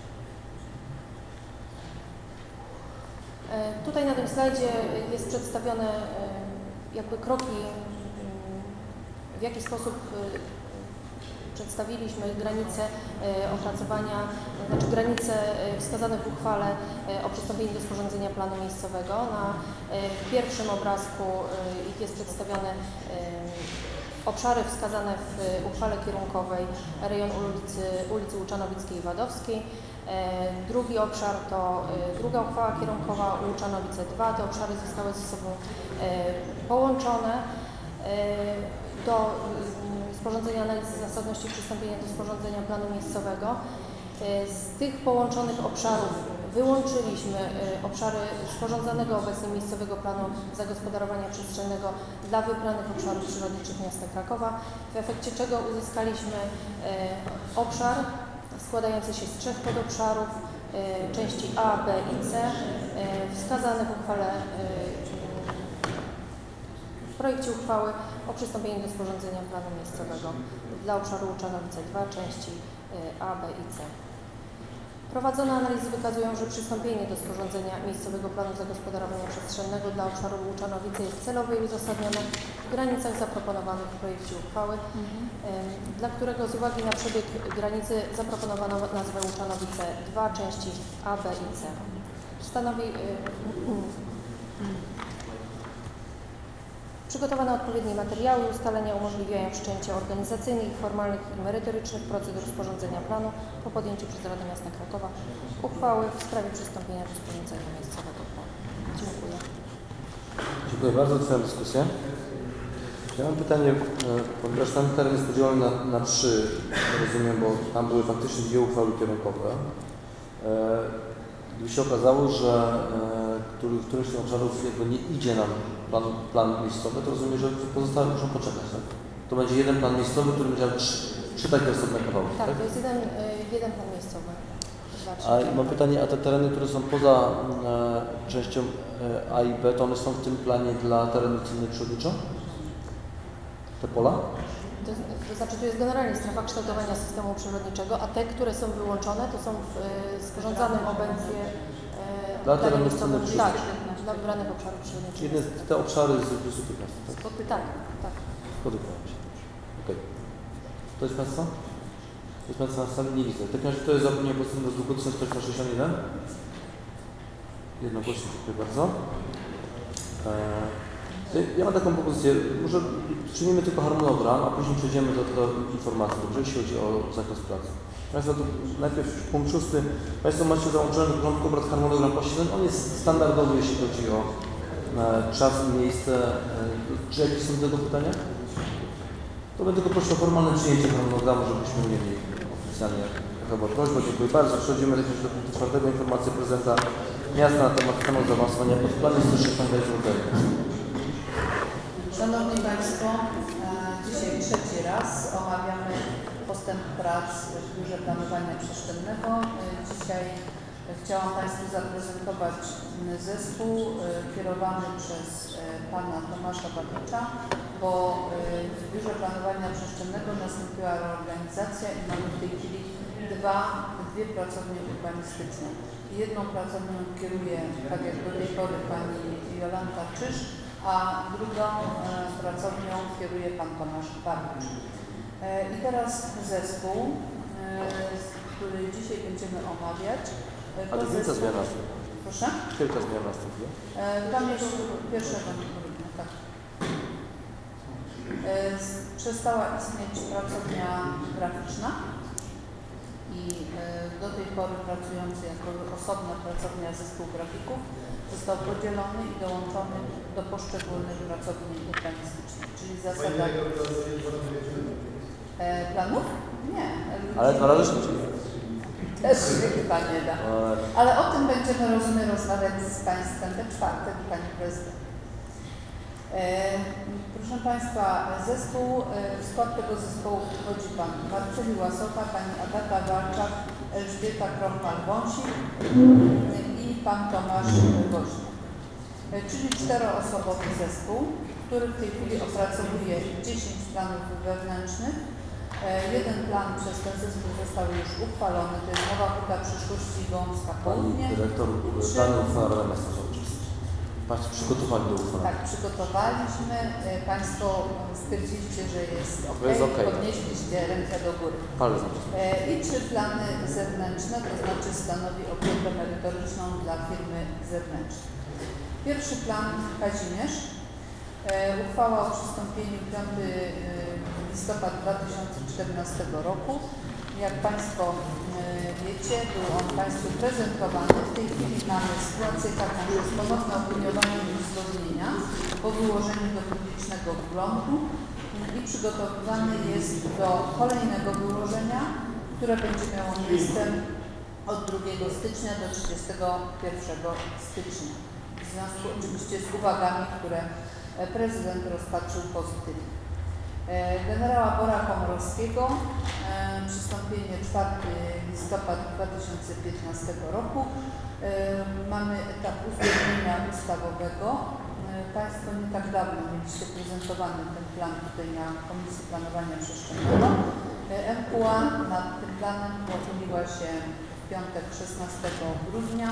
E, tutaj na tym slajdzie jest przedstawione e, jakby kroki, w jaki sposób e, przedstawiliśmy granice e, opracowania, znaczy granice e, wskazane w uchwale e, o przystąpieniu do sporządzenia planu miejscowego. Na e, pierwszym obrazku e, jest przedstawione e, obszary wskazane w uchwale kierunkowej, rejon ulicy, ulicy Łuczanowickiej i Wadowskiej. E, drugi obszar to e, druga uchwała kierunkowa Łuczanowice dwa. Te obszary zostały ze sobą e, połączone e, do e, sporządzenia analizy zasadności przystąpienia do sporządzenia planu miejscowego. E, z tych połączonych obszarów wyłączyliśmy y, obszary sporządzonego obecnie miejscowego planu zagospodarowania przestrzennego dla wybranych obszarów przyrodniczych miasta Krakowa, w efekcie czego uzyskaliśmy y, obszar składający się z trzech podobszarów, y, części A, B i C, y, wskazane w uchwale, y, w projekcie uchwały o przystąpieniu do sporządzenia planu miejscowego dla obszaru Łuczanowice dwa, części y, A, B i C. Prowadzone analizy wykazują, że przystąpienie do sporządzenia miejscowego planu zagospodarowania przestrzennego dla obszaru Łuczanowice jest celowe i uzasadnione w granicach zaproponowanych w projekcie uchwały, mhm. dla którego z uwagi na przebieg granicy zaproponowano nazwę Łuczanowice dwa, części A, B i C. Stanowi Przygotowane odpowiednie materiały i ustalenia umożliwiają wszczęcie organizacyjnych, formalnych i merytorycznych procedur sporządzenia planu po podjęciu przez Radę Miasta Krakowa uchwały w sprawie przystąpienia do sporządzenia miejscowego planu. Dziękuję. Dziękuję bardzo. Otwieram dyskusję. Ja mam pytanie, ponieważ ten teren jest podzielony na, na trzy, rozumiem, bo tam były faktycznie dwie uchwały kierunkowe. Gdyby się okazało, że który, któryś z tych obszarów jakby nie idzie nam plan, plan miejscowy, to rozumiem, że pozostałe muszą poczekać, tak? To będzie jeden plan miejscowy, który będzie miał trzy, trzy takie osobne kawałki, tak? Tak, to jest jeden, jeden plan miejscowy. A mam pytanie, a te tereny, które są poza e, częścią e, A i B, to one są w tym planie dla terenów cennych przyrodniczo? Te pola? To, to znaczy, tu jest generalnie strefa kształtowania systemu przyrodniczego, a te, które są wyłączone, to są w e, sporządzanym obecnie e, dla terenów cennych tak, przyrodniczych. dla wybranych obszarów przyrodniczych. Jedne te obszary z wysu piętnastu, tak? Tak, tak. Podykowałem się. Okej. Ktoś z Państwa? Ktoś z Państwa na sali? Nie widzę. W takim razie to jest opinia pozytywna z druku tysiąc czterysta sześćdziesiąt jeden. Jednogłośnie, dziękuję bardzo. Eee, Ja mam taką propozycję, może przyjmiemy tylko harmonogram, a później przejdziemy do, do informacji, dobrze, jeśli chodzi o zakres pracy. Państwo, to najpierw punkt szósty. Państwo macie załączony do porządku obrad harmonogram posiedzeń. On jest standardowy, jeśli chodzi o e, czas i miejsce. E, czy jakieś są do tego pytania? To będę tylko prosił o formalne przyjęcie harmonogramu, żebyśmy mieli oficjalnie chyba prośbę. Dziękuję bardzo. Przechodzimy do punktu czwartego. Informacja prezydenta miasta na temat stanu zaawansowania pod planu stoczniowego Europejskiego. Szanowni Państwo, dzisiaj trzeci raz omawiamy postęp prac w Biurze Planowania Przestrzennego. Dzisiaj chciałam Państwu zaprezentować zespół kierowany przez Pana Tomasza Babicza, bo w Biurze Planowania Przestrzennego nastąpiła reorganizacja i mamy w tej chwili dwa, dwie pracownie urbanistyczne. Jedną pracownią kieruje, tak jak do tej pory, Pani Jolanta Czyż, a drugą e, pracownią kieruje Pan Tomasz Babicz. E, I teraz zespół, e, który dzisiaj będziemy omawiać. E, A to kilka zmian nastąpi. Proszę? Kilka zmian nastąpi. E, tam jest pierwszego grudnia, tak. E, z, przestała istnieć pracownia graficzna i e, do tej pory pracujący jako osobna pracownia zespół grafików został podzielony i dołączony do poszczególnych pracowni urbanistycznych, czyli zasada e, planów? Nie. Ale dwa razy szybciej. Też się chyba nie da. Ale o tym będziemy, rozumiem, rozmawiać z Państwem we czwartek, Pani Prezydent. E, proszę Państwa, zespół, e, w skład tego zespołu wchodzi Pan Marceli Łasocha, Pani Agata Walczak, Elżbieta Krokmal-Wąsik i Pan Tomasz Woźniak. E, czyli czteroosobowy zespół, który w tej chwili opracowuje dziesięć planów wewnętrznych. E, jeden plan przez ten zespół został już uchwalony, to jest Nowa Huta Przyszłości Gąska Południe. Pani dyrektor planów na Radę Miasta Sołczewskiego. Państwo przygotowali do uchwalenia. Tak, przygotowaliśmy. Państwo stwierdziliście, że jest ok, jest okay. Podnieśliście rękę do góry. E, I trzy plany zewnętrzne, to znaczy stanowi opiekę merytoryczną dla firmy zewnętrznej. Pierwszy plan Kazimierz. E, uchwała o przystąpieniu piątego listopada dwa tysiące czternastego roku. Jak Państwo e, wiecie, był on Państwu prezentowany. W tej chwili mamy sytuację taką, że jest ponowne opiniowanie i uzgodnienia po wyłożeniu do publicznego wglądu i przygotowywany jest do kolejnego wyłożenia, które będzie miało miejsce od drugiego stycznia do trzydziestego pierwszego stycznia. W związku oczywiście z uwagami, które prezydent rozpatrzył pozytywnie. Generała Bora Komorowskiego, przystąpienie czwartego listopada dwa tysiące piętnastego roku. Mamy etap uzgodnienia ustawowego. Państwo nie tak dawno mieliście prezentowany ten plan tutaj na Komisji Planowania Przestrzennego. M Q A nad tym planem pochyliła się w piątek szesnastego grudnia.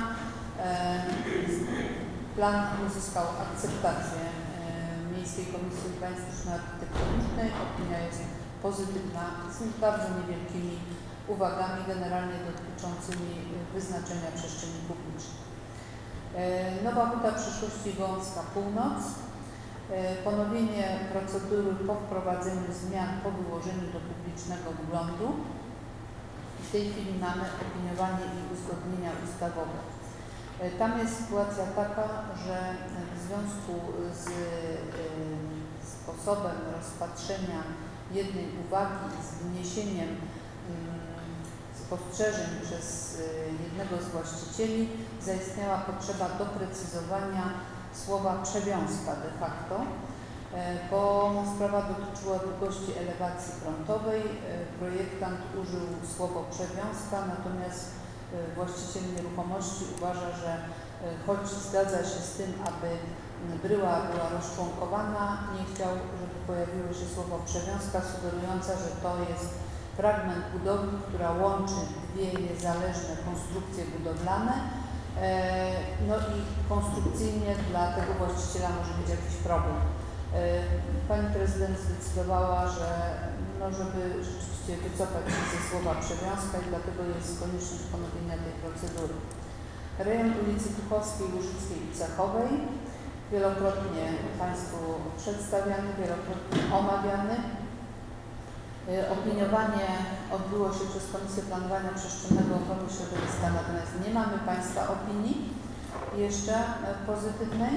Plan uzyskał akceptację Miejskiej Komisji Urbanistyczno-Architektonicznej. Opinia jest pozytywna z bardzo niewielkimi uwagami generalnie dotyczącymi wyznaczenia przestrzeni publicznej. Nowa Huta Przyszłości Gąska Północ. Ponowienie procedury po wprowadzeniu zmian po wyłożeniu do publicznego wglądu. W tej chwili mamy opiniowanie i uzgodnienia ustawowe. Tam jest sytuacja taka, że w związku z y, sposobem rozpatrzenia jednej uwagi z wniesieniem y, spostrzeżeń przez y, jednego z właścicieli zaistniała potrzeba doprecyzowania słowa przewiązka de facto, y, bo sprawa dotyczyła długości elewacji frontowej. Y, projektant użył słowo przewiązka, natomiast właściciel nieruchomości uważa, że choć zgadza się z tym, aby bryła była rozczłonkowana, nie chciał, żeby pojawiło się słowo przewiązka, sugerująca, że to jest fragment budowli, która łączy dwie niezależne konstrukcje budowlane. No i konstrukcyjnie dla tego właściciela może być jakiś problem. Pani prezydent zdecydowała, że no, żeby rzeczywiście wycofać się ze słowa przewiązka i dlatego jest konieczność ponowienia tej procedury. Rejon ulicy Tuchowskiej, Łużyckiej i Cechowej. wielokrotnie Państwu przedstawiany, wielokrotnie omawiany. Opiniowanie odbyło się przez Komisję Planowania Przestrzennego Ochrony Środowiska, natomiast nie mamy Państwa opinii jeszcze pozytywnej.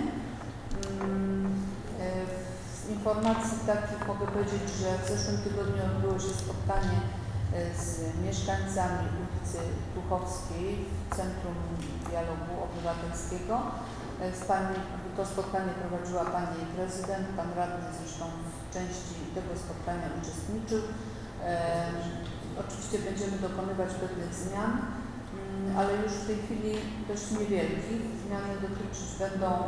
Z informacji takich mogę powiedzieć, że w zeszłym tygodniu odbyło się spotkanie z mieszkańcami ulicy Tuchowskiej w Centrum Dialogu Obywatelskiego. To spotkanie prowadziła Pani Prezydent, Pan Radny zresztą w części tego spotkania uczestniczył. E, oczywiście będziemy dokonywać pewnych zmian, ale już w tej chwili dość niewielkich. Zmiany dotyczyć będą e,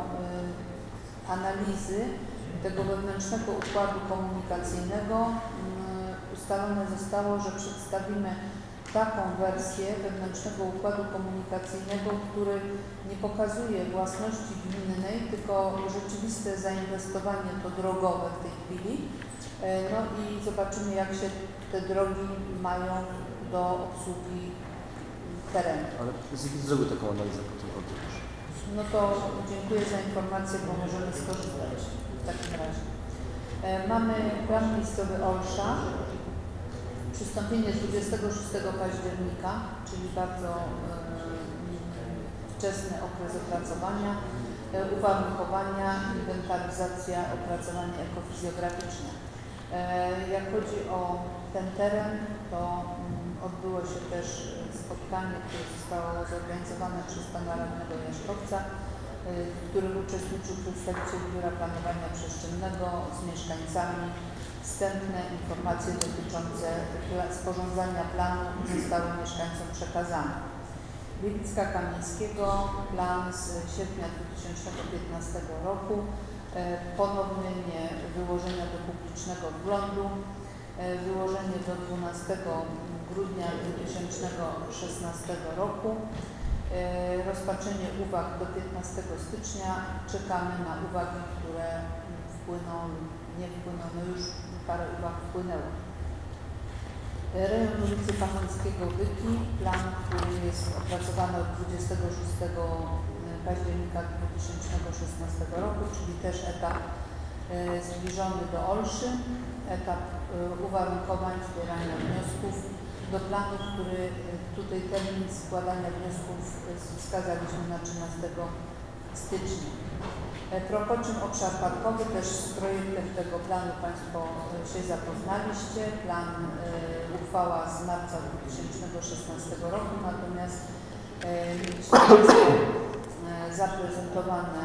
analizy tego wewnętrznego układu komunikacyjnego. E, ustalone zostało, że przedstawimy taką wersję wewnętrznego układu komunikacyjnego, który nie pokazuje własności gminnej, tylko rzeczywiste zainwestowanie to drogowe w tej chwili. No i zobaczymy, jak się te drogi mają do obsługi terenu. Ale z jakiej zrobił taką analizę po tym odbyciu? No to dziękuję za informację, bo możemy skorzystać w takim razie. Mamy plan miejscowy Olsza. Przystąpienie dwudziestego szóstego października, czyli bardzo e, wczesny okres opracowania, e, uwarunkowania, inwentaryzacja, opracowanie ekofizjograficzne. E, jak chodzi o ten teren, to m, odbyło się też spotkanie, które zostało zorganizowane przez pana radnego Jaszkowca, e, w którym uczestniczył przedstawiciel Biura Planowania Przestrzennego z mieszkańcami. Wstępne informacje dotyczące sporządzania planu zostały mieszkańcom przekazane. Wielicka Kamińskiego, plan z sierpnia dwa tysiące piętnastego roku, ponownie wyłożenia do publicznego wglądu, wyłożenie do dwunastego grudnia dwa tysiące szesnastego roku, rozpatrzenie uwag do piętnastego stycznia. Czekamy na uwagi, które wpłyną lub nie wpłyną, no już parę uwag wpłynęło. Rejon ulicy Pachońskiego Wyki, plan, który jest opracowany od dwudziestego szóstego października dwa tysiące szesnastego roku, czyli też etap e, zbliżony do Olszy, etap e, uwarunkowań zbierania wniosków do planu, który e, tutaj termin składania wniosków e, wskazaliśmy na trzynastego stycznia. Propoczyn obszar parkowy, też z projektem tego planu Państwo się zapoznaliście. Plan, y, uchwała z marca dwa tysiące szesnastego roku, natomiast y, zaprezentowany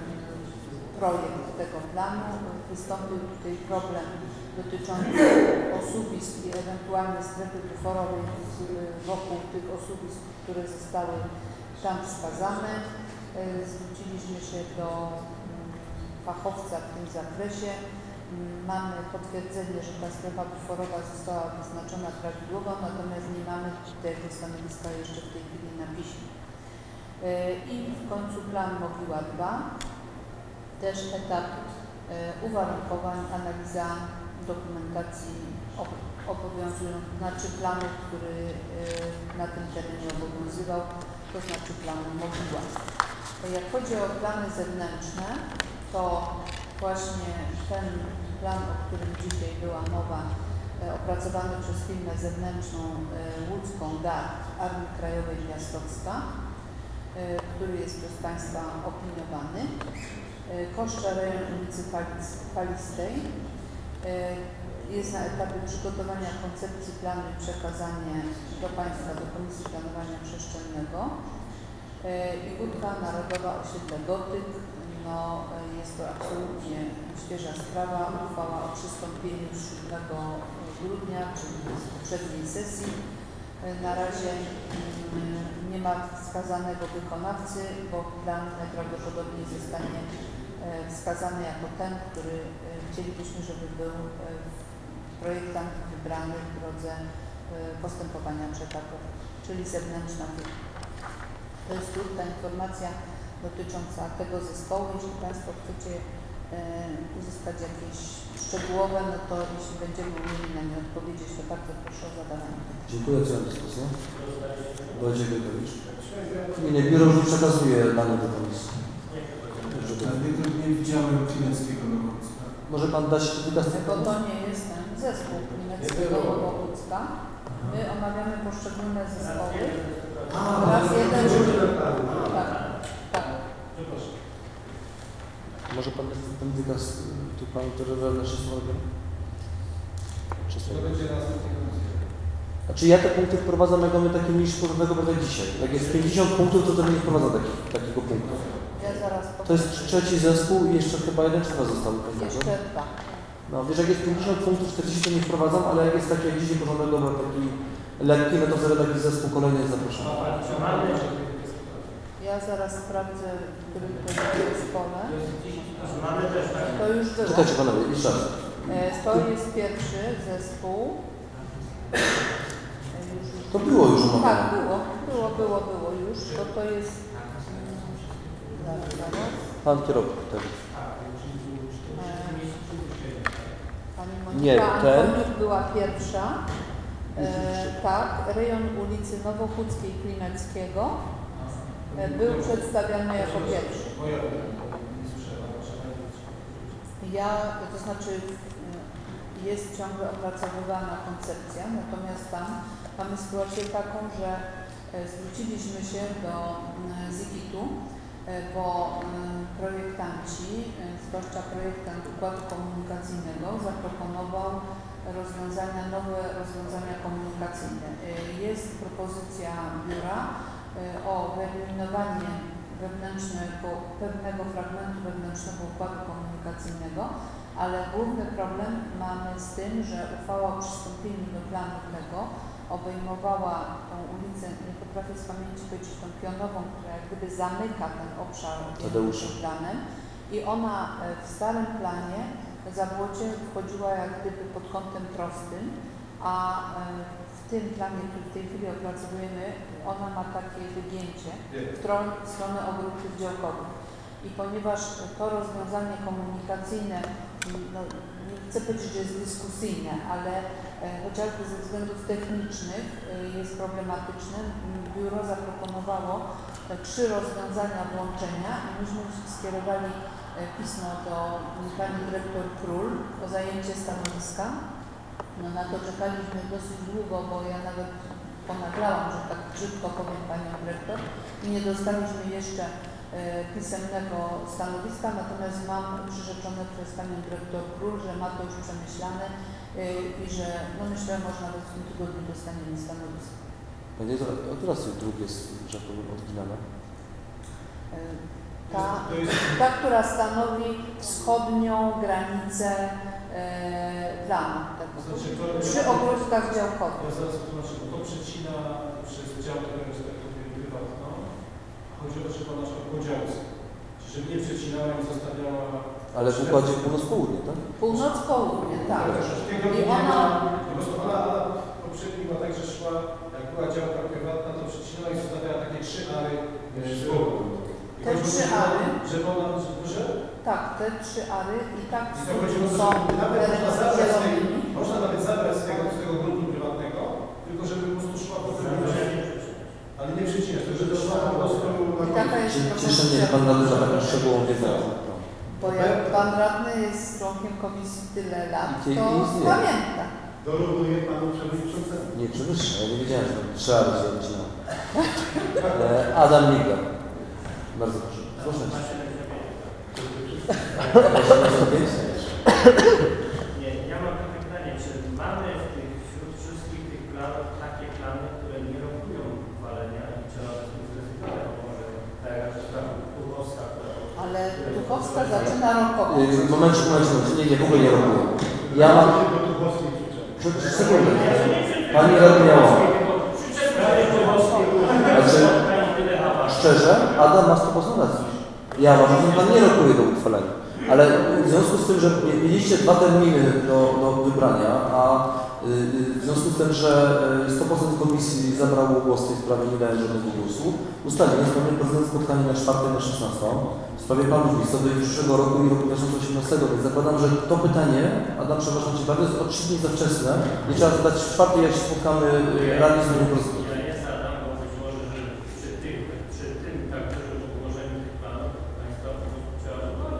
projekt tego planu. Wystąpił tutaj problem dotyczący osuwisk i ewentualnie strefy buforowej wokół tych osuwisk, które zostały tam wskazane. Zwróciliśmy się do fachowca w tym zakresie. Mamy potwierdzenie, że ta strefa buforowa została wyznaczona prawidłowo, natomiast nie mamy tego stanowiska jeszcze w tej chwili na piśmie. I w końcu plan Mogiła dwa, też etap uwarunkowań, analiza dokumentacji obowiązujących, znaczy planu, który na tym terenie obowiązywał, to znaczy planu Mogiła. Jak chodzi o plany zewnętrzne, to właśnie ten plan, o którym dzisiaj była mowa, opracowany przez firmę zewnętrzną łódzką D A R Armii Krajowej Piastowska, który jest przez Państwa opiniowany. Koszta rejon ulicy Palistej jest na etapie przygotowania koncepcji planu i przekazanie do Państwa, do Komisji Planowania Przestrzennego. I Łódka Narodowa Osiedle Gotyk, no jest to absolutnie świeża sprawa, uchwała o przystąpieniu z siódmego grudnia, czyli z poprzedniej sesji. Na razie nie ma wskazanego wykonawcy, bo plan najprawdopodobniej zostanie wskazany jako ten, który chcielibyśmy, żeby był projektant wybrany w drodze postępowania przetargowego, czyli zewnętrzna firma. To jest krótka informacja dotycząca tego zespołu. Jeśli Państwo chcecie e, uzyskać jakieś szczegółowe, no to jeśli będziemy umieli na nie odpowiedzieć, to bardzo proszę o zadawanie pytań. Dziękuję za dyskusję. Wojciech Wielkowicz. Nie, nie, biuro już przekazuje dane do komisji. Żeby nie, nie widziałem Klineckiego do końca. Może Pan dać wykaz? Bo to nie jest ten zespół Klineckiego Bogucka. My omawiamy poszczególne zespoły. Raz jeden, tak, tak. Może Pan dać ten wykaz tu Panu Terrorze naszej słowy? To będzie następny komisji. Znaczy ja te punkty wprowadzam, jak mamy takie mniejsze podobnego jak dzisiaj. Jak jest pięćdziesiąt punktów, to to nie wprowadza takich, takiego punktu. Ja zaraz To jest trzeci zespół i jeszcze chyba jeden czy dwa zostały. jeszcze dwa. No wiesz, jak jest pięćdziesiąt punktów, czterdzieści to nie wprowadzam, ale jak jest taki jak dzisiaj porządnego, bo taki lekki, no to wtedy taki zespół kolejny zapraszam. Ja zaraz sprawdzę, w którym to jest zespole. To już było. Czekajcie Panowie, jeszcze raz. E, To jest pierwszy zespół. E, już, już. To było już omawiane. Tak, było, było, było, było już. To to jest... mm, Zaraz, zaraz. Pan kierownik wtedy. E, Pani Nie, Monika ten. Antoniuk była pierwsza. E, tak, rejon ulicy Nowochódzkiej Klineckiego e, był przedstawiany jako pierwszy. Ja, to znaczy y, jest ciągle opracowywana koncepcja, natomiast tam mamy sytuację taką, że y, zwróciliśmy się do y, zigitu, y, bo y, projektanci, y, zwłaszcza projektant układu komunikacyjnego, zaproponował rozwiązania, nowe rozwiązania komunikacyjne. Y, Jest propozycja biura y, o wyeliminowanie wewnętrznego, pewnego fragmentu wewnętrznego układu komunikacyjnego, ale główny problem mamy z tym, że uchwała o przystąpieniu do planu tego obejmowała tą ulicę, nie potrafię z pamięci powiedzieć, tą pionową, która jak gdyby zamyka ten obszar Tadeusza. planem i ona w starym planie Zabłocie wchodziła jak gdyby pod kątem prostym, a w tym planie, który w tej chwili opracowujemy, ona ma takie wygięcie w tron- w stronę ogródków działkowych. I ponieważ to rozwiązanie komunikacyjne, no, nie chcę powiedzieć, że jest dyskusyjne, ale e, chociażby ze względów technicznych e, jest problematyczne, biuro zaproponowało e, trzy rozwiązania włączenia i myśmy skierowali e, pismo do pani dyrektor Król o zajęcie stanowiska. No na to czekaliśmy dosyć długo, bo ja nawet ponaglałam, że tak brzydko powiem Panią Dyrektor i nie dostaliśmy jeszcze e, pisemnego stanowiska, natomiast mam przyrzeczone przez Panią Dyrektor Król, że ma to już przemyślane e, i że no myślę, może nawet w tym tygodniu dostaniemy stanowisko. Panie, a teraz dróg jest, że to oryginalna? E, ta, ta, która stanowi wschodnią granicę e, planu. Tak. Znaczy, to, Przy ogródkach działkowych. Ja zaraz tłumaczę, bo to przecina przez działkę prywatną. Chodzi o to, żeby ona szła po działce. Żeby nie przecinała i zostawiała... Ale w układzie północ-południe, tak? Północ-południe, tak. I ona... ona... Ona poprzednio była tak, że szła, jak była działka prywatna, to przecinała i zostawiała takie trzy ary z boku. Te trzy ary? Żeby ona... Że? Tak, te trzy ary i tak I to chodzi o to, są że nawet można zabrać z tego, zielonymi. można nawet zabrać z tego, z tego gruntu prywatnego, tylko żeby po prostu szła po tym, ale nie przecinać, to żeby szła po prostu... I taka jest Cieszę mnie, że Pan nabywa taką szczegółową wiedzę. Bo jak Pan radny jest członkiem komisji tyle lat, I to istnieje. pamięta. Dorównuję Panu Przewodniczącemu. Nie przewyższa, ja nie wiedziałem, że trzeba być odcinał. Adam Migla. Bardzo proszę. Proszę. Nie, ja mam takie pytanie, czy mamy w tych, wśród wszystkich tych planów takie plany, które nie rokują uchwalenia i czy nawet nie zrezygnować, bo może tak jak ta Tuchowska, która... Ale Tuchowska zaczyna rokować. Yy, Momencie, momencie, momencie. Nie, nie, w ogóle nie rokuję. Ja mam... Sekundę. Pani radny miała. Znaczy, szczerze, Adam ma sto procent racji. Ja uważam, że Pan nie rokuje do uchwalenia. Ale w związku z tym, że mieliście dwa terminy do, do wybrania, a yy, w związku z tym, że sto procent komisji zabrało głos w tej sprawie, nie dając żadnego głosu, ustaliłem z Panem Prezydentem spotkanie na czwartą na szesnastą w sprawie planów miejscowych przyszłego roku i roku dwa tysiące osiemnastego, więc zakładam, że to pytanie, Adam, przepraszam Cię bardzo, jest o trzy dni za wczesne. Nie trzeba zadać w czwartek, jak się spotkamy radni z Panem Prezydentem. Ja nie zadam, bo być może, że przy tym, przy tym tak dużym ułożeniu tych planów państwa trzeba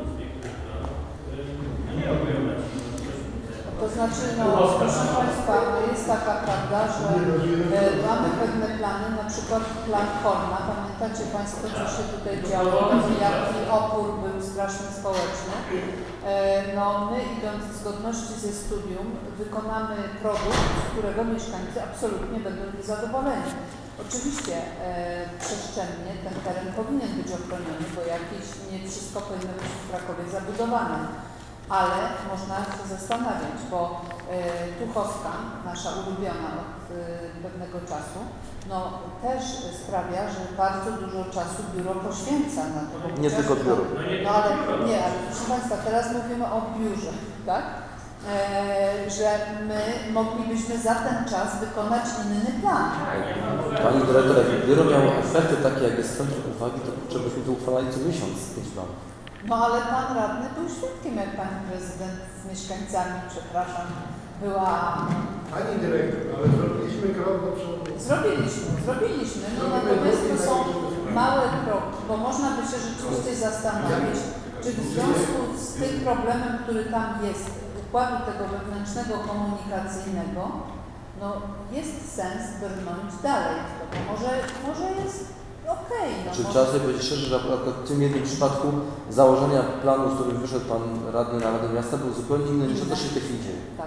znaczy, no, proszę Państwa, no jest taka prawda, że e, mamy pewne plany, na przykład plan Horna. Pamiętacie Państwo, co się tutaj działo, jaki opór był straszny społeczny. E, no, my idąc w zgodności ze studium wykonamy produkt, z którego mieszkańcy absolutnie będą niezadowoleni. Oczywiście e, przestrzennie ten teren powinien być ochroniony, bo jakieś nie wszystko powinno być w Krakowie zabudowane. Ale można się zastanawiać, bo y, Tuchowska, nasza ulubiona od y, pewnego czasu, no też sprawia, że bardzo dużo czasu biuro poświęca na to. Nie tylko biuro. No ale nie, ale proszę Państwa, teraz mówimy o biurze, tak? E, że my moglibyśmy za ten czas wykonać inny plan. Pani dyrektor, jakby biuro miało efekty takie, jak jest centrum uwagi, to żebyśmy to uchwalali co miesiąc z pięć planów. No ale Pan Radny był świadkiem, jak Pani Prezydent z mieszkańcami, przepraszam, była... Pani dyrektor, ale zrobiliśmy krok do przodu. Zrobiliśmy, zrobiliśmy, no natomiast to są małe kroki, bo można by się rzeczywiście zastanowić, czy w związku z tym problemem, który tam jest, układu tego wewnętrznego komunikacyjnego, no jest sens brnąć dalej, bo może, może jest okej. Okay, no Czy może... trzeba sobie powiedzieć szczerze, że akurat w tym jednym przypadku założenia planu, z którym wyszedł Pan Radny na Radę Miasta, był zupełnie inny niż to, co się w tej chwili dzieje. Tak.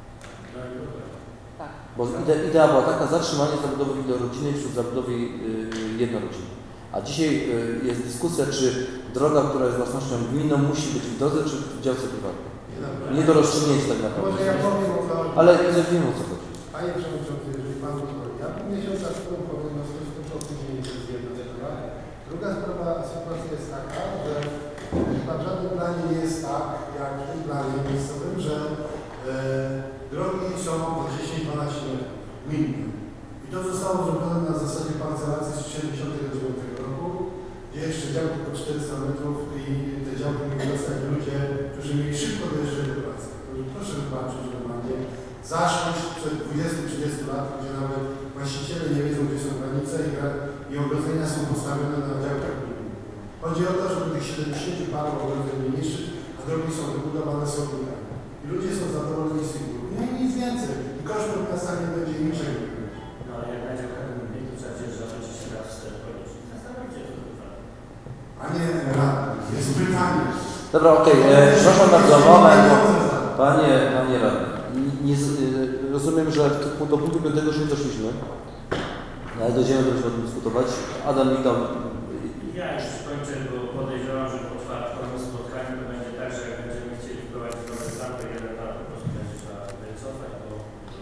Tak. Bo ide, idea była taka, zatrzymanie zabudowy wielorodzinnej wśród zabudowy yy, jednorodzinnej. A dzisiaj yy, jest dyskusja, czy droga, która jest własnością gminną, musi być w drodze, czy w działce prywatnej. Nie do rozstrzygnięcia tak naprawdę. Może ja powiem o to. Ale wiem, o co chodzi. Panie Przewodniczący, jeżeli Pan pozwoli, ja pół miesiąca temu powiem o skończącym nie jest jedna sprawa. Druga sprawa, sytuacja jest taka, że chyba w żadnym planie nie jest tak, jak w tym planie miejscowym, że e, drogi są po dziesięć dwanaście metrów minimum. I to zostało zrobione na zasadzie parcelacji z tysiąc dziewięćset siedemdziesiątego dziewiątego roku, gdzie jeszcze działki po czterysta metrów i te działki mieli dostać ludzie, którzy mieli szybko dojeżdżać do pracy. Proszę wybaczyć, że normalnie zaszłość przed dwudziestu trzydziestu lat, gdzie nawet właściciele nie wiedzą, gdzie są granice i, i ogrodzenia są postawione na działkach gminnych. Chodzi o to, żeby tych siedemdziesięciu paru ogrodzeń nie niszczyć, a drogi są wybudowane sądami. I ludzie są zadowoleni z tych dróg. Nie i nic więcej. I kosztów miasta nie będzie niczego. No ale jak na działkach gminnych, to trzeba wziąć, że się raz wstecz powiedzieć. Zastanawiajcie się, co to Panie radny, jest pytanie. Dobra, okej, okay. Przepraszam bardzo, moment. Panie, panie radny, nie, rozumiem, że do punktu piątego już nie doszliśmy, ale dojdziemy do tego dyskutować. Adam mi dał. Ja już skończę, bo podejrzewam, że po czwartkowym spotkaniu to będzie tak, że jak będziemy chcieli wprowadzić nowe plany, to jeden plan po prostu będzie trzeba wycofać, bo...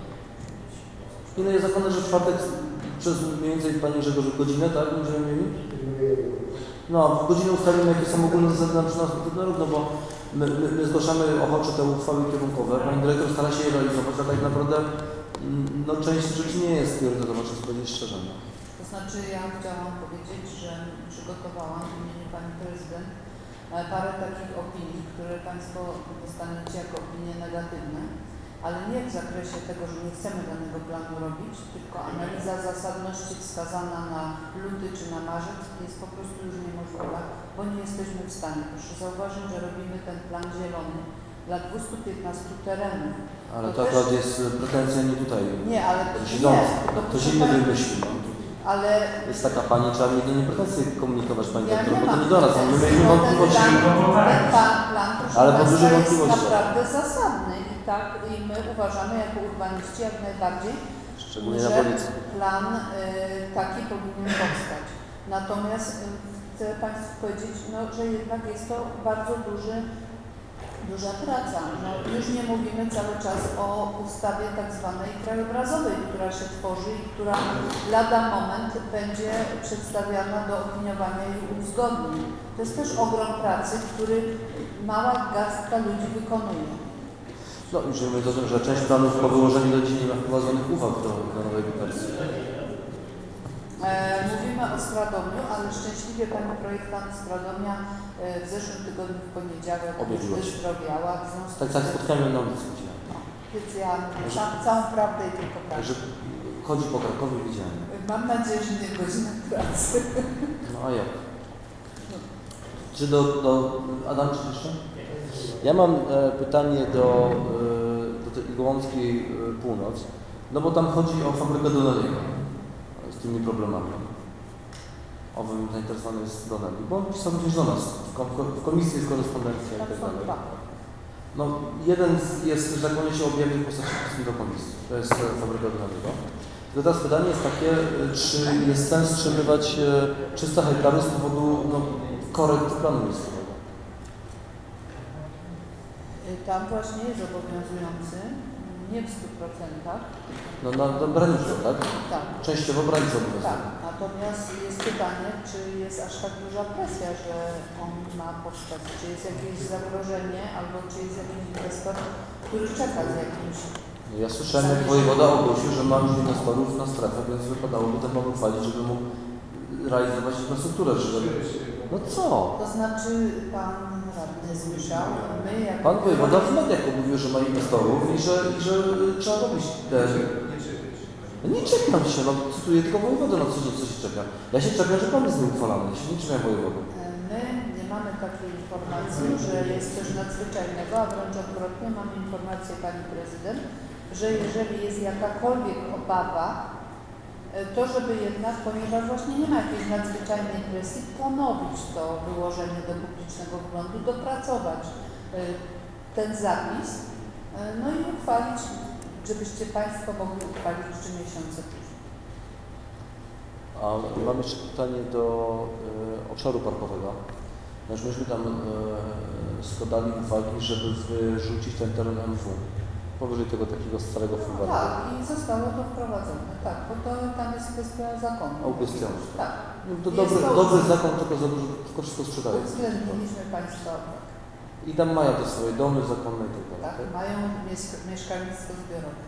Nie no, jest zakładane, że w czwartek przez mniej więcej Panie Grzegorzu godzinę, tak? Będziemy mieli? No, w godzinę ustalimy, jakie są ogólne zasady na następny rok, no bo my, my, my zgłaszamy ochoczo te uchwały kierunkowe. Pani dyrektor stara się je realizować, a tak naprawdę no, część rzeczy nie jest priorytetowa, trzeba powiedzieć szczerze. No. To znaczy ja chciałam powiedzieć, że przygotowałam w imieniu Pani Prezydent parę takich opinii, które Państwo dostaniecie jako opinie negatywne, ale nie w zakresie tego, że nie chcemy danego planu robić, tylko analiza zasadności wskazana na luty czy na marzec jest po prostu już niemożliwa, bo nie jesteśmy w stanie. Proszę zauważyć, że robimy ten plan zielony dla dwustu piętnastu terenów. Ale to, to akurat też... jest pretensja nie tutaj. Nie, ale to nie, to ktoś inny wymyślił. No. Ale jest taka pani, trzeba mnie nie pretensje komunikować, Pani ja dyrektor, nie bo to mam nie do nas, my mieliśmy ten wątpliwości. plan, ten plan, plan proszę Ale po Państwa, dużej jest wątpliwości. naprawdę zasadny i tak i my uważamy jako urbaniści jak najbardziej, Szczególnie że na Policji. plan y, taki powinien powstać. Natomiast y, chcę Państwu powiedzieć, no, że jednak jest to bardzo duży Duża praca. No, już nie mówimy cały czas o ustawie tak zwanej krajobrazowej, która się tworzy i która lada moment będzie przedstawiana do opiniowania i uzgodnień. To jest też ogrom pracy, który mała garstka ludzi wykonuje. No już wiemy o tym, że część planów po wyłożeniu do dzisiaj nie ma wprowadzonych uwag do, do nowej wersji. E, mówimy o Stradomiu, ale szczęśliwie Pani projektant Stradomia e, w zeszłym tygodniu w poniedziałek wyzdrowiała. Tak, tak, spotkamy na ulicy. Więc ja mam całą prawdę i tylko prawdę. Także chodzi po Krakowie, widziałem. Mam nadzieję, że nie w godzinach pracy. No a jak? Czy do, do Adam, czy jeszcze? Ja mam e, pytanie do, e, Igołąckiej y, Północ, no bo tam chodzi o fabrykę Donnelly'ego z tymi problemami. Owym zainteresowany jest Donnelly, bo on pisał gdzieś do nas, w, kom w komisji jest korespondencja i tak dalej. No, jeden z, jest, że tak powiem, się objawił w postaci pism do komisji, to jest e, fabryka Donnelly'ego. Tylko teraz pytanie jest takie, czy jest sens wstrzymywać e, trzysta hektarów z powodu no, korekt planu miejscowego? Tam właśnie jest obowiązujący, nie w stu procentach. No na, na Branicę, tak? Tak. Częściowo Branicę obowiązuje. Tak, natomiast jest pytanie, czy jest aż tak duża presja, że on ma powstać, czy jest jakieś zagrożenie, albo czy jest jakiś inwestor, który czeka z jakimś... No ja słyszałem, jak wojewoda ogłosił, że ma już inwestorów na strefę, więc wypadałoby ten pomysł uchwalić, żeby mógł realizować infrastrukturę, żeby... No co? To znaczy pan radny słyszał, my jak... Pan wojewoda w mediach mówił, że ma inwestorów i że, i że trzeba robić te... No nie czekam się, no cytuję tylko wojewodę, no co, co się czeka. Ja się czekam, że pan jest nieuchwalany, ja się nie czekam wojewodę. My nie mamy takiej informacji, że jest coś nadzwyczajnego, a wręcz odwrotnie mamy informację pani prezydent, że jeżeli jest jakakolwiek obawa, to żeby jednak, ponieważ właśnie nie ma jakiejś nadzwyczajnej presji, ponowić to wyłożenie do publicznego wglądu, dopracować ten zapis, no i uchwalić, żebyście Państwo mogli uchwalić trzy miesiące później. A mam jeszcze pytanie do y, obszaru parkowego. Znaczy myśmy tam y, składali uwagi, żeby wyrzucić ten teren M W powyżej tego takiego starego folwarku. Tak, i zostało to wprowadzone, tak, bo to tam jest kwestia zakonu. Augustyan. Tak. No, to dobry, to dobry zakon, tylko za dużo, tylko wszystko sprzedaje. Uwzględniliśmy Państwa, tak. I tam mają te swoje domy zakonne i tak dalej. Tak, mają mies- mieszkalnictwo zbiorowe.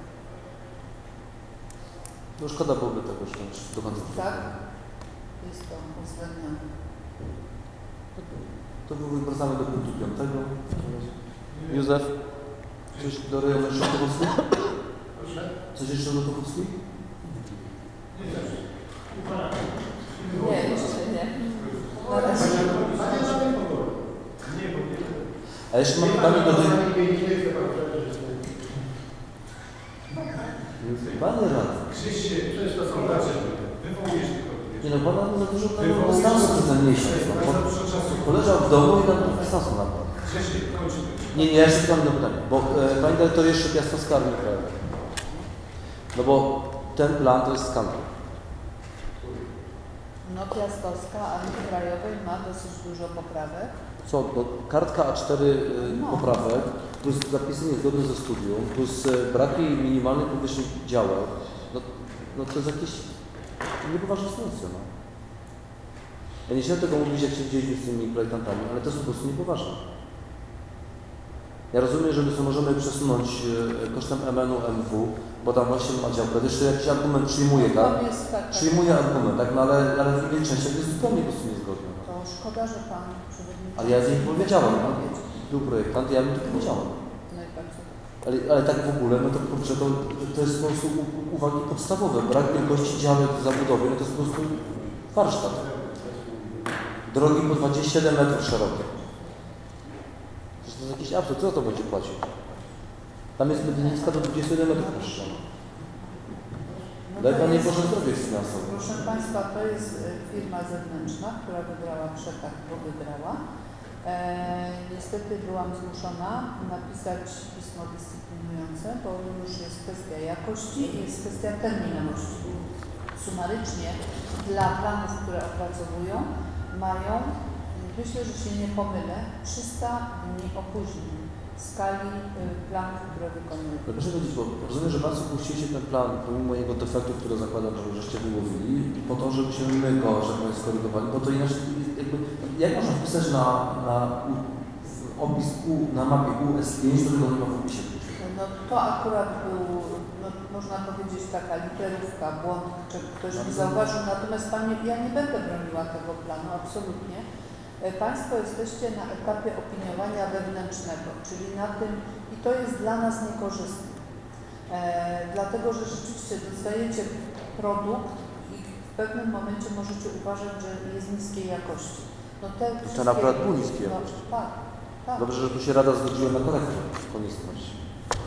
No szkoda byłoby tego, że do końca. Tak, jest to uwzględnione. To wracamy do punktu piątego. Józef, coś do rejonu Tuchowskich? Coś jeszcze do Tuchowskich? Nie, jeszcze nie. Na razie. A jeszcze mam pytanie do... Panie radny. Krzyście, przecież to są dacie. Wywołujesz tylko. Nie no, pana za dużo tam dystansu ten miesiąc. No, poleżał w domu i tam dystansu napadł. Krzyście, kończymy. Nie, nie, ja jeszcze mam jedno pytanie, bo e, Pani Dyrektor jeszcze Piastowska Armii Krajowej. No bo ten plan to jest skandal. No Piastowska Armii Krajowej ma dosyć dużo poprawek. Co, no, kartka A cztery y, No. poprawek, plus zapisy niezgodne ze studium, plus y, braki minimalnej powierzchni działek, no, no to jest jakieś niepoważne sytuacje, no. Ja nie chciałem tego mówić, jak się dzieliśmy z tymi projektantami, ale to jest po prostu niepoważne. Ja rozumiem, że my sobie możemy przesunąć y, kosztem M N u M W, bo tam właśnie ma działkę. Jeszcze jakiś argument przyjmuje, tak? Tam jest tak, tak. Przyjmuje argument, tak? No ale, ale w innej części jest zupełnie po prostu niezgodne. To szkoda, że Pan przewodniczący... Ale ja z nim powiedziałem, no. Był projektant, ja bym to powiedziałem. No i bardzo. Ale, ale tak w ogóle, no to kurczę, to, to jest po prostu u- uwagi podstawowe. Brak wielkości działek w zabudowie, no to jest po prostu warsztat. Drogi po dwadzieścia siedem metrów szerokie. Przecież to jest jakiś absurd, kto to będzie płacił? Tam jest Medynicka do dwudziestu siedmiu metrów poszerzona. No Daj to Pan nie jest- Boże zdrowie finansowe. Proszę Państwa, to jest e, firma zewnętrzna, która wygrała przetarg, bo wygrała. E, niestety byłam zmuszona napisać pismo dyscyplinujące, bo już jest kwestia jakości i jest kwestia terminowości. Sumarycznie dla planów, które opracowują, mają, myślę, że się nie pomylę, trzysta dni opóźnień w skali y, planów, które wykonują. Ale proszę powiedzieć, bo rozumiem, że Państwo puściliście ten plan pomimo jego defektów, które zakładam, że żeście wyłowili, po to, żebyśmy my go, że tak powiem, skorygowali, bo to inaczej, jakby, jak można wpisać na, na u, opis U, na mapie U S pięć, to tego nie ma w opisie. No to akurat był, no, można powiedzieć, taka literówka, błąd, czy ktoś by zauważył, natomiast Panie, ja nie będę broniła tego planu, absolutnie. E, Państwo jesteście na etapie opiniowania wewnętrznego, czyli na tym, i to jest dla nas niekorzystne, e, dlatego że rzeczywiście dostajecie produkt i w pewnym momencie możecie uważać, że jest niskiej jakości. No te To wszystkie- akurat był niskiej no, jakości. tak, tak. Dobrze, że tu się Rada zgodziła na korektę, konieczność. Ale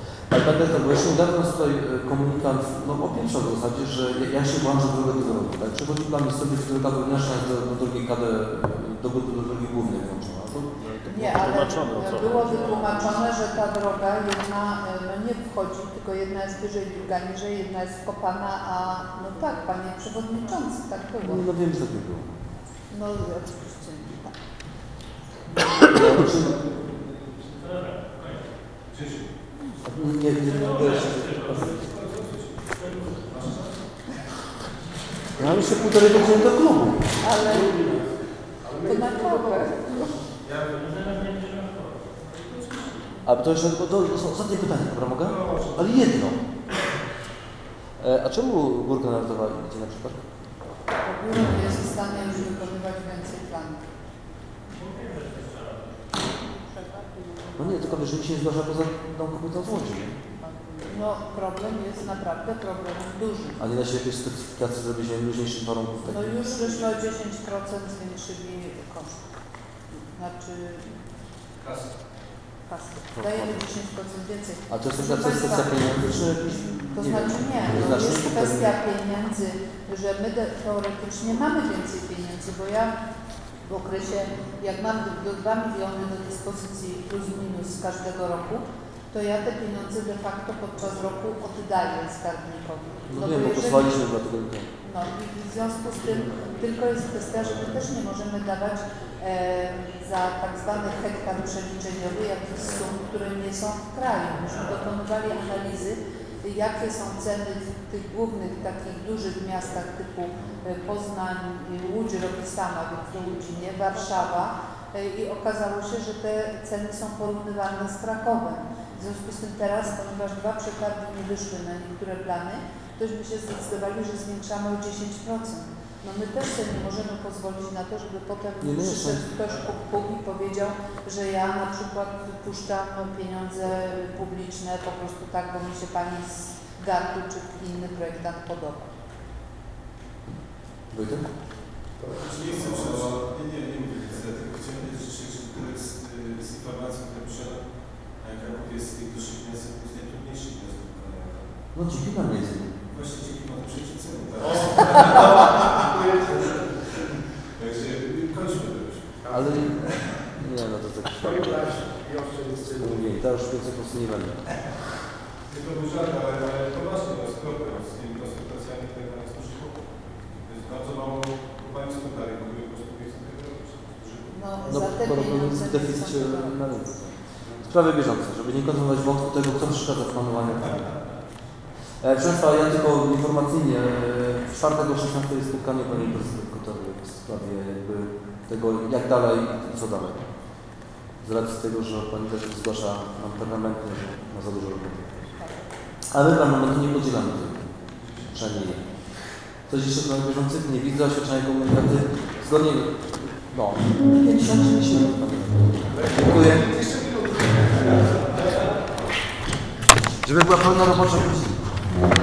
będę to, bo jeszcze niedawno jest tutaj komunikat, no opieprzał w zasadzie, że ja- ja się włączę w drogę tego roku, tak? Przechodzi plan jest sobie, droga wewnętrzna jest do, do drogi K D, do, do, do drogi głównej włączona. To, Nie, ale Tłumaczone, o co było chodzi. wytłumaczone, że ta droga jedna no nie wchodzi, tylko jedna jest wyżej, druga niżej, jedna jest wkopana, a no tak, panie przewodniczący, tak było. no, no wiem, że tak nie było. No oczywiście tak. Znaczy, Dobra, koniec. nie, nie, nie, wiesz, ja mam jeszcze półtorej godziny do klubu. Ale to na kawę. Ja zaraz nie bierzemy w porę. A to jeszcze to, to są ostatnie pytanie, dobra, mogę? Ale jedno. E, a czemu Górka Narodowa idzie na przykład? Bo biuro nie jest w stanie już wykonywać więcej planów. No nie, tylko wiesz, że mi się nie zdarza poza tą kobietą z Łodzi, nie? No problem jest naprawdę problemem dużym. A nie da się jakiejś specyfikacji zrobić nie, luźniejszych warunków No takich? już żeśmy o dziesięć procent zwiększyli koszty. Znaczy Kasy. kasy. Dajemy dziesięć procent więcej. A to jest Proszę taka kwestia państwa, pieniędzy, czy jakiś... To nie znaczy wiem, nie, to znacznie jest pewnie- kwestia pieniędzy, że my de- teoretycznie mamy więcej pieniędzy, bo ja w okresie, jak mam do dwa miliony do dyspozycji plus minus z każdego roku, to ja te pieniądze de facto podczas roku oddaję skarbnikowi. No bo wiem, bo jeżeli- pozwaliśmy dlatego nie. No i w związku z tym tylko jest kwestia, że my też nie możemy dawać e, za tak zwany hektar przeliczeniowy jakichś sum, które nie są w kraju. Myśmy dokonywali analizy, jakie są ceny w tych głównych takich dużych miastach typu e, Poznań, Łódź robi sama, więc do Łodzi nie, Warszawa e, i okazało się, że te ceny są porównywalne z Krakowem. W związku z tym teraz, ponieważ dwa przetargi nie wyszły na niektóre plany, tośmy się zdecydowali, że zwiększamy o dziesięć procent. No my też sobie nie możemy pozwolić na to, żeby potem Nie, nie, przyszedł są- ktoś Puk Puk i powiedział, że ja na przykład wypuszczam pieniądze publiczne po prostu tak, bo mi się pani z Gartu czy inny projektant podoba. Wojtek? Nie chcę przeczytać, nie, nie, nie mówię, tylko chciałem powiedzieć, że że z, z informacją, które przyszedł, Kraków jest z tych dużych miast, to jest najtrudniejszy miast do wykonania. No dzięki nam jest. Właśnie dzięki panu przejrzyceniu, tak? Także kończmy to już. Ale nie, no to tak mówię, to już więcej po prostu nie będę. Tylko był żart, ale, ale poważnie, no, z problem, z tymi konsultacjami, które pan jest poszło. To jest bardzo mało państw dalej, bo po prostu nie chcą tego robić. No, No, za te pieniądze w nie deficycie są to- na rynku. Sprawy bieżące, żeby nie kontynuować wątku tego, co przeszkadza w planowaniu. E, proszę Państwa, ja tylko informacyjnie, e, czwartego szesnastego jest spotkanie Pani Prezydent Kotowy w sprawie jakby tego, jak dalej i co dalej. Z racji tego, że Pani też zgłasza nam permanentnie, że ma za dużo roboty. A my parlamentu nie podzielamy tego. Przynajmniej nie. Coś jeszcze w planach bieżących? Nie widzę. Oświadczenia komunikaty. Zgodnie... No. Dziękuję. Żeby była pełna robocza godzina.